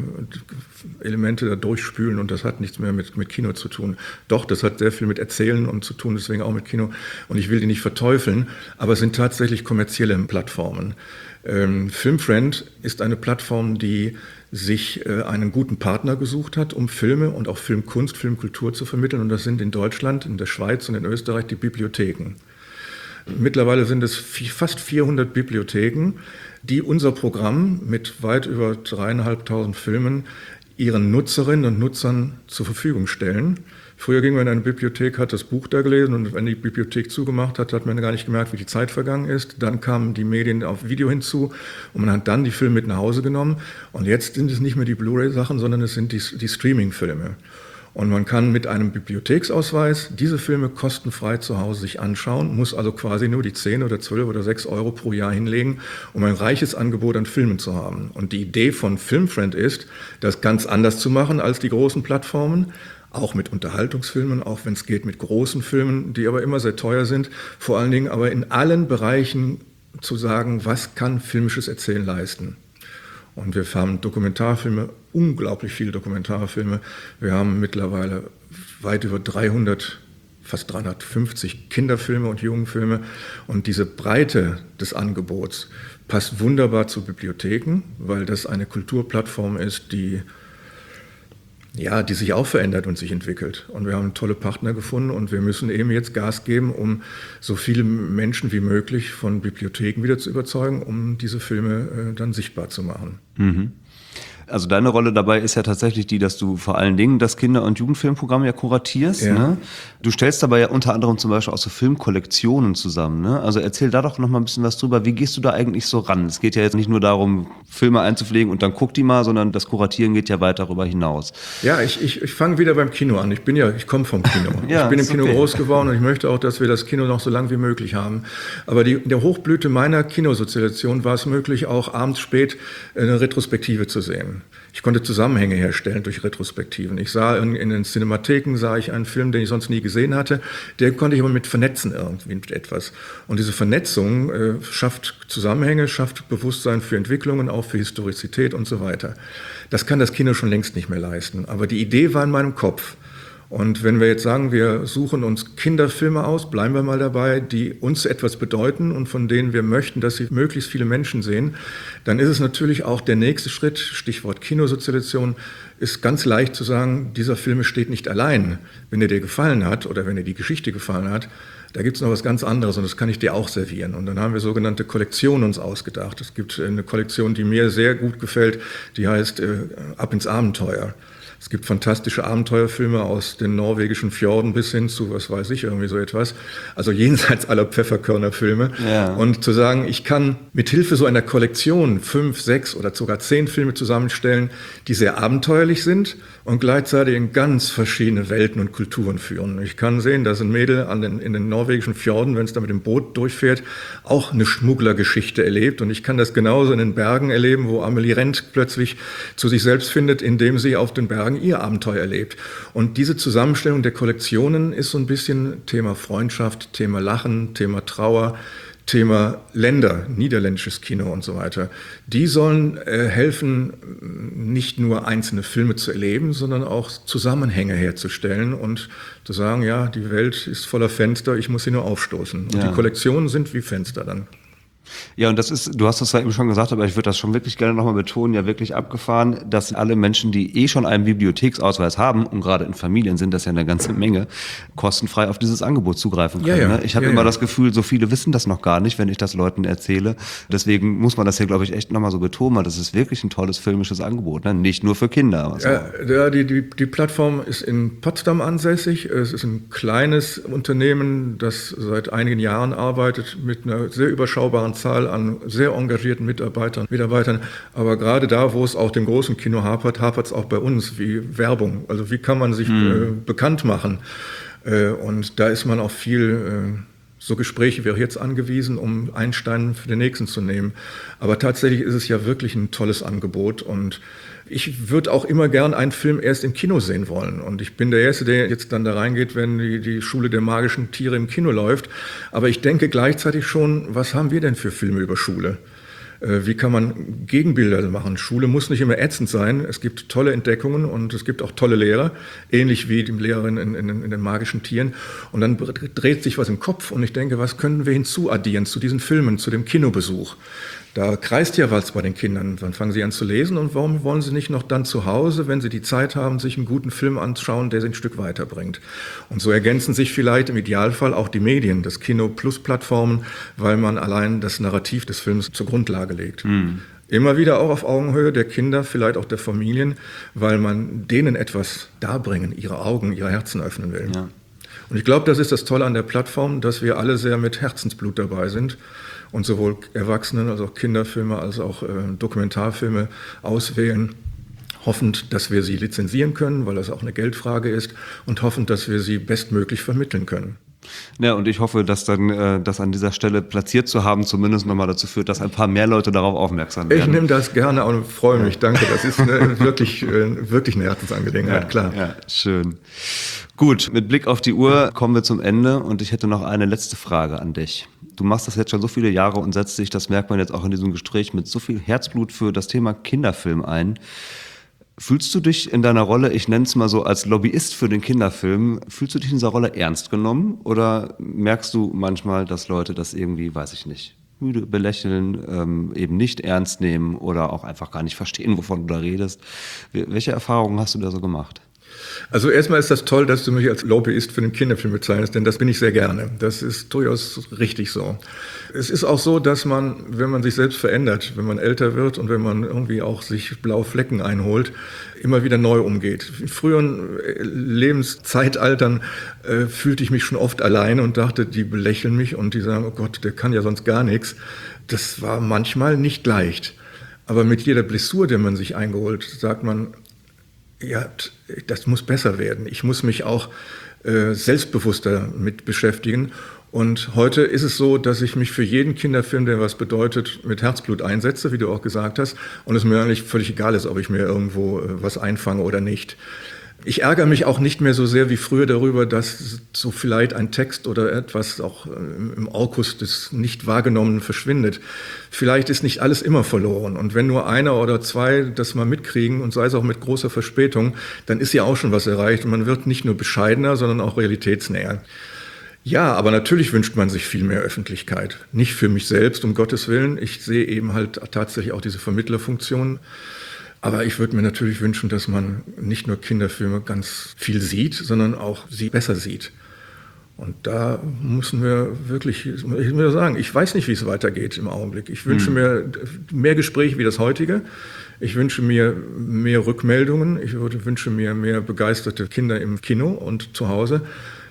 Elemente da durchspülen und das hat nichts mehr mit Kino zu tun. Doch, das hat sehr viel mit Erzählen und zu tun, deswegen auch mit Kino. Und ich will die nicht verteufeln, aber es sind tatsächlich kommerzielle Plattformen. Filmfriend ist eine Plattform, die sich einen guten Partner gesucht hat, um Filme und auch Filmkunst, Filmkultur zu vermitteln. Und das sind in Deutschland, in der Schweiz und in Österreich die Bibliotheken. Mittlerweile sind es fast 400 Bibliotheken, die unser Programm mit weit über 3.500 Filmen ihren Nutzerinnen und Nutzern zur Verfügung stellen. Früher ging man in eine Bibliothek, hat das Buch da gelesen und wenn die Bibliothek zugemacht hat, hat man gar nicht gemerkt, wie die Zeit vergangen ist. Dann kamen die Medien auf Video hinzu und man hat dann die Filme mit nach Hause genommen. Und jetzt sind es nicht mehr die Blu-ray-Sachen, sondern es sind die Streaming-Filme. Und man kann mit einem Bibliotheksausweis diese Filme kostenfrei zu Hause sich anschauen, muss also quasi nur die 10 oder 12 oder 6 Euro pro Jahr hinlegen, um ein reiches Angebot an Filmen zu haben. Und die Idee von Filmfriend ist, das ganz anders zu machen als die großen Plattformen, auch mit Unterhaltungsfilmen, auch wenn es geht mit großen Filmen, die aber immer sehr teuer sind, vor allen Dingen aber in allen Bereichen zu sagen, was kann filmisches Erzählen leisten. Und wir haben Dokumentarfilme, unglaublich viele Dokumentarfilme. Wir haben mittlerweile weit über 300, fast 350 Kinderfilme und Jugendfilme. Und diese Breite des Angebots passt wunderbar zu Bibliotheken, weil das eine Kulturplattform ist, die sich auch verändert und sich entwickelt. Und wir haben tolle Partner gefunden und wir müssen eben jetzt Gas geben, um so viele Menschen wie möglich von Bibliotheken wieder zu überzeugen, um diese Filme dann sichtbar zu machen. Mhm. Also deine Rolle dabei ist ja tatsächlich die, dass du vor allen Dingen das Kinder- und Jugendfilmprogramm ja kuratierst. Ja. Ne? Du stellst dabei ja unter anderem zum Beispiel auch so Filmkollektionen zusammen. Ne? Also erzähl da doch noch mal ein bisschen was drüber. Wie gehst du da eigentlich so ran? Es geht ja jetzt nicht nur darum, Filme einzupflegen und dann guck die mal, sondern das Kuratieren geht ja weit darüber hinaus. Ja, ich fange wieder beim Kino an. Ich komme vom Kino. Ja, ich bin im Kino groß geworden und ich möchte auch, dass wir das Kino noch so lang wie möglich haben. Aber in der Hochblüte meiner Kinosozialisation war es möglich, auch abends spät eine Retrospektive zu sehen. Ich konnte Zusammenhänge herstellen durch Retrospektiven. Ich sah in den Cinematheken einen Film, den ich sonst nie gesehen hatte. Den konnte ich aber mit vernetzen irgendwie mit etwas. Und diese Vernetzung schafft Zusammenhänge, schafft Bewusstsein für Entwicklungen, auch für Historizität und so weiter. Das kann das Kino schon längst nicht mehr leisten. Aber die Idee war in meinem Kopf. Und wenn wir jetzt sagen, wir suchen uns Kinderfilme aus, bleiben wir mal dabei, die uns etwas bedeuten und von denen wir möchten, dass sie möglichst viele Menschen sehen, dann ist es natürlich auch der nächste Schritt, Stichwort Kinosozialisation, ist ganz leicht zu sagen, dieser Film steht nicht allein. Wenn er dir gefallen hat oder wenn dir die Geschichte gefallen hat, da gibt es noch was ganz anderes und das kann ich dir auch servieren. Und dann haben wir sogenannte Kollektionen uns ausgedacht. Es gibt eine Kollektion, die mir sehr gut gefällt, die heißt Ab ins Abenteuer. Es gibt fantastische Abenteuerfilme aus den norwegischen Fjorden bis hin zu, was weiß ich, irgendwie so etwas. Also jenseits aller Pfefferkörnerfilme. Ja. Und zu sagen, ich kann mit Hilfe so einer Kollektion 5, 6 oder sogar 10 Filme zusammenstellen, die sehr abenteuerlich sind und gleichzeitig in ganz verschiedene Welten und Kulturen führen. Ich kann sehen, dass ein Mädel in den norwegischen Fjorden, wenn es da mit dem Boot durchfährt, auch eine Schmugglergeschichte erlebt. Und ich kann das genauso in den Bergen erleben, wo Amelie Rent plötzlich zu sich selbst findet, indem sie auf den Bergen ihr Abenteuer erlebt. Und diese Zusammenstellung der Kollektionen ist so ein bisschen Thema Freundschaft, Thema Lachen, Thema Trauer, Thema Länder, niederländisches Kino und so weiter. Die sollen helfen, nicht nur einzelne Filme zu erleben, sondern auch Zusammenhänge herzustellen und zu sagen, ja, die Welt ist voller Fenster, ich muss sie nur aufstoßen. Und die Kollektionen sind wie Fenster dann. Ja, und du hast das ja eben schon gesagt, aber ich würde das schon wirklich gerne nochmal betonen, ja wirklich abgefahren, dass alle Menschen, die schon einen Bibliotheksausweis haben, und gerade in Familien sind das ja eine ganze Menge, kostenfrei auf dieses Angebot zugreifen können. Ne? Ich habe immer das Gefühl, so viele wissen das noch gar nicht, wenn ich das Leuten erzähle. Deswegen muss man das hier, glaube ich, echt nochmal so betonen, weil das ist wirklich ein tolles filmisches Angebot, ne? Nicht nur für Kinder. Ja, die Plattform ist in Potsdam ansässig. Es ist ein kleines Unternehmen, das seit einigen Jahren arbeitet mit einer sehr überschaubaren Zahl an sehr engagierten Mitarbeitern. Aber gerade da, wo es auch dem großen Kino hapert es auch bei uns wie Werbung. Also wie kann man sich bekannt machen? Und da ist man auf viel so Gespräche wie auch jetzt angewiesen, um einen Stein für den nächsten zu nehmen. Aber tatsächlich ist es ja wirklich ein tolles Angebot und ich würde auch immer gern einen Film erst im Kino sehen wollen. Und ich bin der Erste, der jetzt dann da reingeht, wenn die Schule der magischen Tiere im Kino läuft. Aber ich denke gleichzeitig schon, was haben wir denn für Filme über Schule? Wie kann man Gegenbilder machen? Schule muss nicht immer ätzend sein. Es gibt tolle Entdeckungen und es gibt auch tolle Lehrer, ähnlich wie die Lehrerin in den magischen Tieren. Und dann dreht sich was im Kopf und ich denke, was können wir hinzuaddieren zu diesen Filmen, zu dem Kinobesuch? Da kreist ja was bei den Kindern. Dann fangen sie an zu lesen und warum wollen sie nicht noch dann zu Hause, wenn sie die Zeit haben, sich einen guten Film anschauen, der sie ein Stück weiterbringt. Und so ergänzen sich vielleicht im Idealfall auch die Medien, das Kino plus Plattformen, weil man allein das Narrativ des Films zur Grundlage legt. Immer wieder auch auf Augenhöhe der Kinder, vielleicht auch der Familien, weil man denen etwas darbringen, ihre Augen, ihre Herzen öffnen will. Ja. Und ich glaube, das ist das Tolle an der Plattform, dass wir alle sehr mit Herzensblut dabei sind und sowohl Erwachsenen als auch Kinderfilme als auch Dokumentarfilme auswählen, hoffend, dass wir sie lizenzieren können, weil das auch eine Geldfrage ist und hoffend, dass wir sie bestmöglich vermitteln können. Ja, und ich hoffe, dass dann das an dieser Stelle platziert zu haben, zumindest nochmal dazu führt, dass ein paar mehr Leute darauf aufmerksam werden. Ich nehme das gerne und freue mich, danke. Das ist wirklich eine Herzensangelegenheit, klar. Ja, schön. Gut, mit Blick auf die Uhr kommen wir zum Ende und ich hätte noch eine letzte Frage an dich. Du machst das jetzt schon so viele Jahre und setzt dich, das merkt man jetzt auch in diesem Gespräch, mit so viel Herzblut für das Thema Kinderfilm ein. Fühlst du dich in deiner Rolle, ich nenne es mal so, als Lobbyist für den Kinderfilm, fühlst du dich in dieser Rolle ernst genommen oder merkst du manchmal, dass Leute das irgendwie, weiß ich nicht, müde belächeln, eben nicht ernst nehmen oder auch einfach gar nicht verstehen, wovon du da redest? Welche Erfahrungen hast du da so gemacht? Also erstmal ist das toll, dass du mich als Lobbyist für den Kinderfilm bezeichnest, denn das bin ich sehr gerne. Das ist durchaus richtig so. Es ist auch so, dass man, wenn man sich selbst verändert, wenn man älter wird und wenn man irgendwie auch sich blaue Flecken einholt, immer wieder neu umgeht. In früheren Lebenszeitaltern fühlte ich mich schon oft alleine und dachte, die belächeln mich und die sagen, oh Gott, der kann ja sonst gar nichts. Das war manchmal nicht leicht. Aber mit jeder Blessur, die man sich eingeholt, sagt man, ja, das muss besser werden. Ich muss mich auch selbstbewusster mit beschäftigen. Und heute ist es so, dass ich mich für jeden Kinderfilm, der was bedeutet, mit Herzblut einsetze, wie du auch gesagt hast. Und es mir eigentlich völlig egal ist, ob ich mir irgendwo was einfange oder nicht. Ich ärgere mich auch nicht mehr so sehr wie früher darüber, dass so vielleicht ein Text oder etwas auch im Orkus des Nicht-Wahrgenommenen verschwindet. Vielleicht ist nicht alles immer verloren. Und wenn nur einer oder zwei das mal mitkriegen und sei es auch mit großer Verspätung, dann ist ja auch schon was erreicht. Und man wird nicht nur bescheidener, sondern auch realitätsnäher. Ja, aber natürlich wünscht man sich viel mehr Öffentlichkeit. Nicht für mich selbst, um Gottes Willen. Ich sehe eben halt tatsächlich auch diese Vermittlerfunktion. Aber ich würde mir natürlich wünschen, dass man nicht nur Kinderfilme ganz viel sieht, sondern auch sie besser sieht. Und da müssen wir wirklich, ich will sagen, ich weiß nicht, wie es weitergeht im Augenblick. Ich wünsche mir mehr Gespräche wie das heutige. Ich wünsche mir mehr Rückmeldungen. Ich wünsche mir mehr begeisterte Kinder im Kino und zu Hause.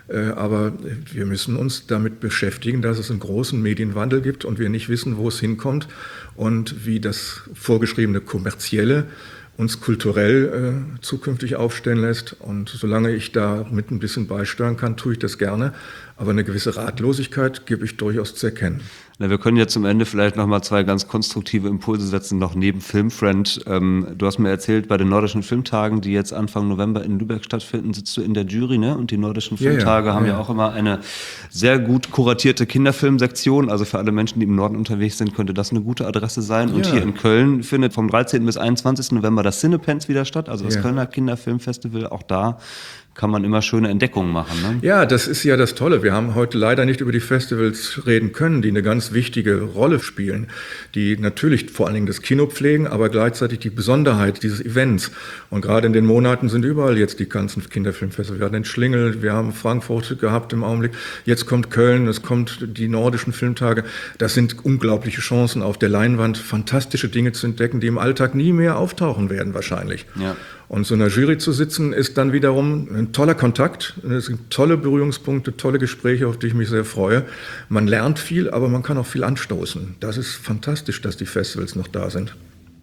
Aber wir müssen uns damit beschäftigen, dass es einen großen Medienwandel gibt und wir nicht wissen, wo es hinkommt und wie das vorgeschriebene Kommerzielle uns kulturell zukünftig aufstellen lässt. Und solange ich da mit ein bisschen beisteuern kann, tue ich das gerne. Aber eine gewisse Ratlosigkeit gebe ich durchaus zu erkennen. Na, wir können ja zum Ende vielleicht nochmal 2 ganz konstruktive Impulse setzen, noch neben Filmfriend. Du hast mir erzählt, bei den Nordischen Filmtagen, die jetzt Anfang November in Lübeck stattfinden, sitzt du in der Jury, ne? Und die Nordischen Filmtage haben ja auch immer eine sehr gut kuratierte Kinderfilmsektion. Also für alle Menschen, die im Norden unterwegs sind, könnte das eine gute Adresse sein. Und hier in Köln findet vom 13. bis 21. November das Cinepens wieder statt, also das Kölner Kinderfilmfestival. Auch da kann man immer schöne Entdeckungen machen. Ne? Ja, das ist ja das Tolle. Wir haben heute leider nicht über die Festivals reden können, die eine ganz wichtige Rolle spielen, die natürlich vor allen Dingen das Kino pflegen, aber gleichzeitig die Besonderheit dieses Events. Und gerade in den Monaten sind überall jetzt die ganzen Kinderfilmfestivals. Wir hatten den Schlingel, wir haben Frankfurt gehabt im Augenblick. Jetzt kommt Köln, es kommt die Nordischen Filmtage. Das sind unglaubliche Chancen auf der Leinwand, fantastische Dinge zu entdecken, die im Alltag nie mehr auftauchen werden wahrscheinlich. Ja. Und so in einer Jury zu sitzen, ist dann wiederum ein toller Kontakt. Es sind tolle Berührungspunkte, tolle Gespräche, auf die ich mich sehr freue. Man lernt viel, aber man kann auch viel anstoßen. Das ist fantastisch, dass die Festivals noch da sind.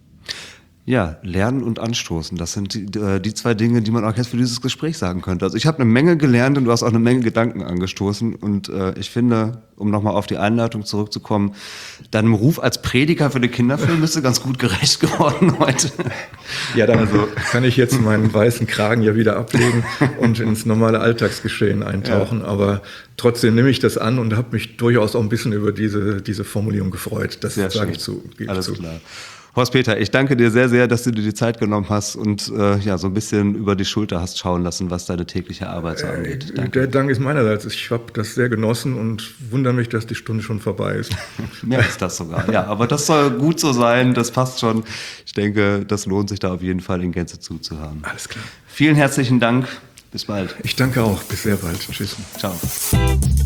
Ja, lernen und anstoßen, das sind die 2 Dinge, die man auch jetzt für dieses Gespräch sagen könnte. Also ich habe eine Menge gelernt und du hast auch eine Menge Gedanken angestoßen und ich finde, um nochmal auf die Einleitung zurückzukommen, deinem Ruf als Prediger für den Kinderfilm bist du ganz gut gerecht geworden heute. Ja, dann kann ich jetzt meinen weißen Kragen ja wieder ablegen und ins normale Alltagsgeschehen eintauchen, aber trotzdem nehme ich das an und habe mich durchaus auch ein bisschen über diese Formulierung gefreut. Das sage ich zu. Alles klar. Horst Peter, ich danke dir sehr, sehr, dass du dir die Zeit genommen hast und so ein bisschen über die Schulter hast schauen lassen, was deine tägliche Arbeit so angeht. Danke. Der Dank ist meinerseits. Ich habe das sehr genossen und wundere mich, dass die Stunde schon vorbei ist. Mehr ist das sogar. Ja, aber das soll gut so sein, das passt schon. Ich denke, das lohnt sich da auf jeden Fall in Gänze zuzuhören. Alles klar. Vielen herzlichen Dank. Bis bald. Ich danke auch. Bis sehr bald. Tschüss. Ciao.